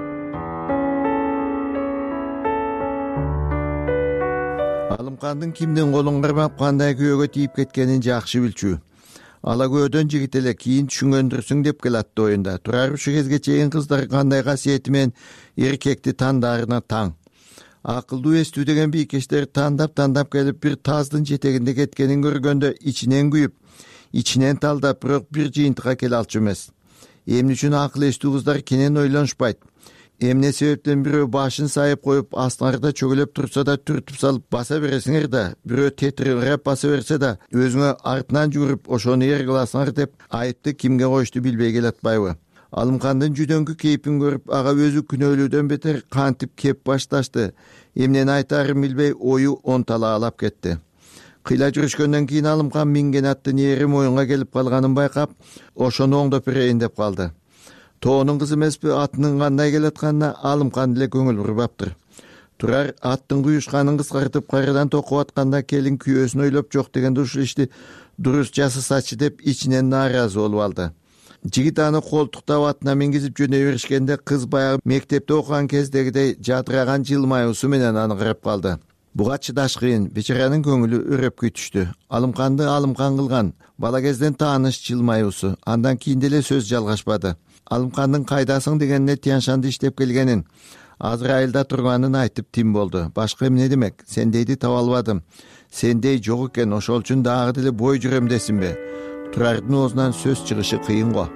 S5: Алымкандын кимдин колун кармап кандай күйөөгө тийип кеткенин жакшы билчү. Ала көөдөн жигит эле кийин түшүнгөндүрсүң деп келатты оюнда. Турар ушу кезге чейин кыздар кандай касиети менен эркекти тандаарына таң. Акылдуу эстүү деген бийкештер тандап келип бир таздын жетегинде кеткенин көргөндө ичинен күйүп, ичинен талдап, бирок бир жыйынтыкка келе алчу эмес. Эмне үчүн акыл эстүү кыздар кенен ойлонушпайт? эмне себептен бирөө башын сайып коюп астыңарда чөгөлөп турса да түртүп салып баса бересиңер да, бирөө тетиреп баса берсе да өзүңө артынан жүгүрүп ошону эр кыласыңар деп айыпты кимге коюшту билбей келатпайбы? Алымкандын жүдөңкү кейпин көрүп ага өзү күнөөлүүдөн бетер кантип кеп башташты. Эмнени айтаарын билбей ою онталаалап кетти. Кыйла жүрүшкөндөн кийин Алымкан минген аттын эри моюнга келип калганын байкап, ошону оңдоп берейин деп калды. Тоонун кызы эмеспи, атынын кандай келатканына Алымкан деле көңүл бурбаптыр. Турар аттын куюшканын кыскартып кайрадан токуп атканда келин күйөөсүн ойлоп жок дегенде ушул ишти дурус жасасачы деп ичинен нааразы болуп алды. Жигит аны колтуктап атына мингизип жөнөй беришкенде кыз баягы мектепте окуган кездегидей жадыраган жылмаюусу менен аны карап калды. Буга чыдаш кыйын, бечаранын көңүлү өрөпкөй түштү. Алымканды Алымкан кылган бала кезден тааныш жылмаюусу, андан кийин деле сөз жалгашпады. Алымкандын кайдасың дегенине Тяншанды иштеп келгенин, азыр айылда турганын айтып тим болду. Башка эмне демек? Сендейди таба албадым. Сендей жок экен, ошол үчүн дагы деле бой жүрөм десинбе? Турардын оозунан сөз чыгышы кыйын го.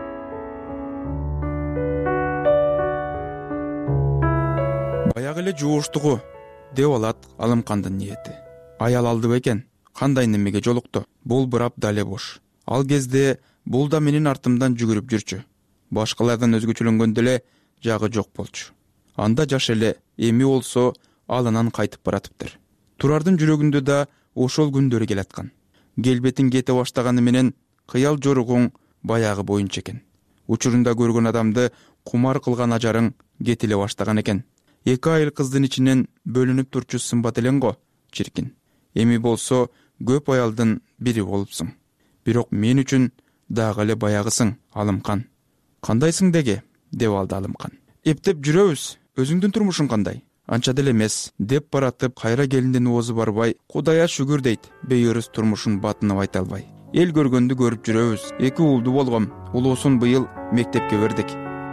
S7: Баягы эле жууштугу деп алат Алымкандын ниети. Аял алды бекен, кандай немеге жолукту? Бул бирап дале бош. Ал кезде бул да менин артымдан жүгүрүп жүрчү. Башкалардан өзгөчөлөнгөндө эле жагы жок болчу. Анда жаш эле, эми болсо алынан кайтып баратыптыр. Турардын жүрөгүндө да ошол күндөрү келаткан. Келбетин кете баштаганы менен кыял жоругуң баягы боюнча экен. Учурунда көргөн адамды кумар кылган ажарың кетиле баштаган экен. 2 айыл кыздын ичинен бөлүнүп турчу сымбат элең го, чиркин. Эми болсо көп аялдын бири болупсуң. Бирок мен үчүн дагы эле баягысың, Алымкан. Кандайсың деге? Деп алды Алымкан. Эптеп жүрөбүз, өзүңдүн турмушуң кандай? Анча деле эмес, деп баратып кайра келиндин оозу барбай, Кудайга шүгүр дейт, бейөрүс турмушун батынып айта албай. Эл көргөндү көрүп жүрөбүз. 2 уулду болгом, улуусун быйыл мектепке бердик.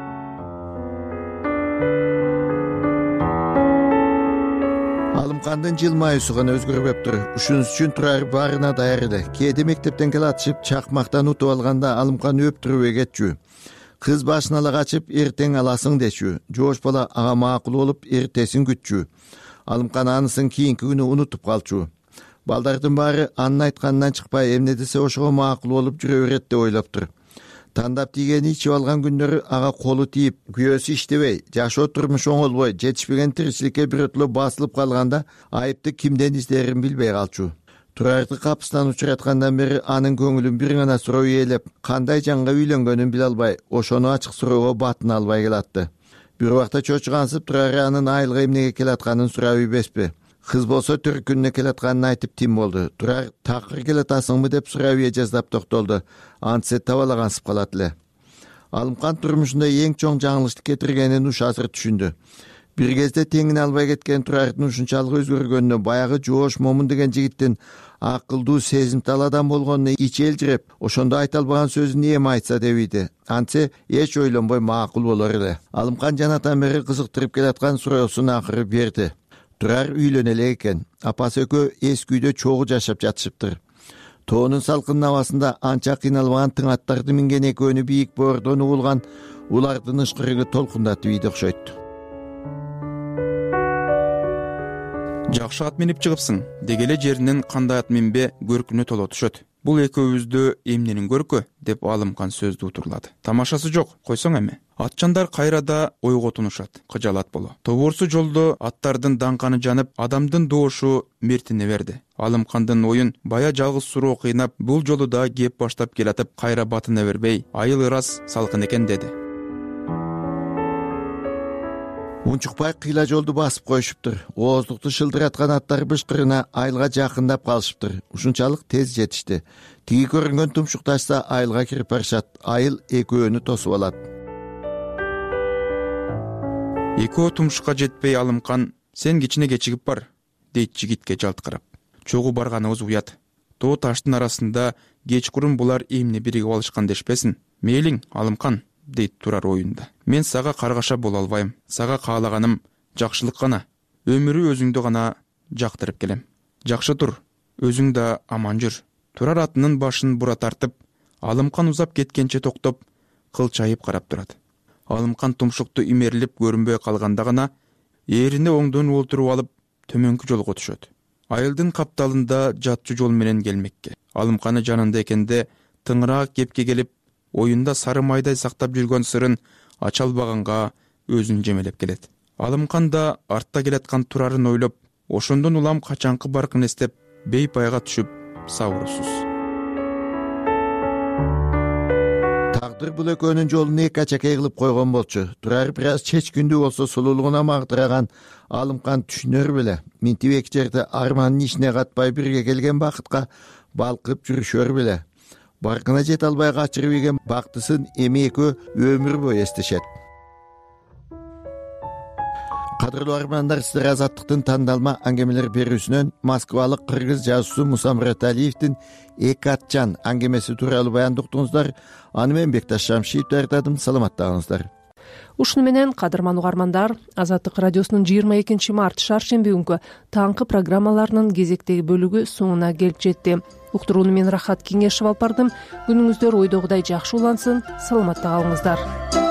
S5: Алымкандын жылмаюусу гана өзгөрбөптүр. Ушунус үчүн Турар баарына даяр эле. Кээде мектептен келатышып чакмактан утуп алганда Алымкан өптүрүбөй кетчү. Кыз башын ала качып, эртең аласың дечү. Жоош бала ага макул болуп, эртесин күтчү. Алымкан анысын кийинки күнү унутуп калчу. Балдардын баары анын айтканынан чыкпай, эмне десе ошого макул болуп жүрө берет деп ойлоптур. Тандап тийгени ичип алган күндөрү ага колу тийип, күйөөсү иштебей, жашоо турмуш оңолбой, жетишпеген тиричиликке бирөтлө басылып калганда айыпты кимден издерин билбей калчу. Турарды капысынан учураткандан бери анын көңүлүн бир гана суроо ээлеп, кандай жанга үйлөнгөнүн биле албай, ошону ачык суроого батына албай келатты. Бир убакта чочугансып Турар анын айылга эмнеге келатканын сурап ийбеспи? Кыз болсо түркүнүнө келатканын айтып тим болду. Турар такыр келатасыңбы деп сурап жаздап токтолду. Антсе табалагансып калат эле. Алымкан турмушунда эң чоң жаңылыштык кетиргенин уш азыр түшүндү. Бир кезде теңине албай кеткен Турардын ушунчалык өзгөргөнүнө, баягы жоош момун деген жигиттин акылдуу, сезимтал адам болгонуна ичи элжиреп, ошондо айта албаган сөзүн эми айтса дебийди. Антсе эч ойлонбой макул болор эле. Алымкан жанатан бери кызыктырып келаткан суроосун акыры берди. Турар үйлөнө элек экен. Апасы экөө эски үйдө чогуу жашап жатышыптыр. Тоонун салкын абасында анча кыйналбаган тыңаттарды минген экөөнү бийик боордон угулган улардын ышкырыгы толкундатып ийди окшойт.
S7: Жакшы ат минип чыгыпсың, дегеле жеринен кандай ат минбе көркүнө толо түшөт. Бул экөөбүздө эмненин көркү деп Алымкан сөздү утурлады. Тамашасы жок, койсоң эми. Атчандар кайрада ойго тунушат, кыжалат боло. Тобурсу жолдо аттардын даңканы жанып, адамдын доошу мертине берди. Алымкандын оюн бая жалгыз суроо кыйнап, бул жолу да кеп баштап келатып, кайра батына бербей, айыл ырас салкын экен деди.
S5: Унчукпай кыйла жолду басып коюшуптур. Ооздукту шылдыраткан аттар бышкырына айылга жакындап калышыптыр. Ушунчалык тез жетишти. Тиги көрүнгөн тумшукташса айылга кирип барышат. Айыл экөөнү тосуп алат.
S7: Экөө тумшукка жетпей Алымкан, сен кичине кечигип бар, дейт жигитке жалт карап. Чогуу барганыбыз уят. Тоо таштын арасында кечкурун булар эмне биригип алышкан дешпесин. Мейлиң, Алымкан, дейт Турар оюнда. Мен сага каргаша боло албайм. Сага каалаганым жакшылык гана. Өмүрү өзүңдү гана жактырып келем. Жакшы тур, өзүң да аман жүр. Турар атынын башын бура тартып, Алымкан узап кеткенче токтоп, кылчайып карап турат. Алымкан тумшукту имерилип көрүнбөй калганда гана ээрине оңдон олтуруп алып төмөнкү жолго түшөт. Айылдын капталында жатчу жол менен келмекке. Алымканы жанында экенде тыңыраак кепке келип, оюнда сары майдай сактап жүргөн сырын ача албаганга өзүн жемелеп келет. Алымкан да артта келаткан Турарын ойлоп, ошондон улам качанкы баркын эстеп, бейпайга түшүп сабырсыз.
S5: Тагдыр бул экөөнүн жолун эки ачакей кылып койгон болчу. Турар бир аз чечкүндүү болсо сулуулугуна магдыраган Алымкан түшүнөр беле. Минтип эки жерде арманын ишине катпай бирге келген бакытка балкып жүрүшөр беле. Баркына жете албай качырып ийген бактысын эми экөө өмүр бою эстешет. Кадырлуу армандар, сиздер Азаттыктын тандалма аңгемелер берүүсүнөн Москвалык кыргыз жазуусу Муса Мураталиевдин «Эки атчан» аңгемеси тууралуу баянды уктуңуздар. Аны мен Бекташ Шамшиев даярдадым. Саламаттагыңыздар.
S2: Ушуну менен кадырман угармандар, Азаттык радиосунун 22 март шаршемби күнкү таңкы программаларынын кезектеги бөлүгү соңуна келип жетти. Уктурууну мен Рахат Кеңешев алып бардым. Күнүңүздөр ойдогудай жакшы улансын. Саламатта калыңыздар.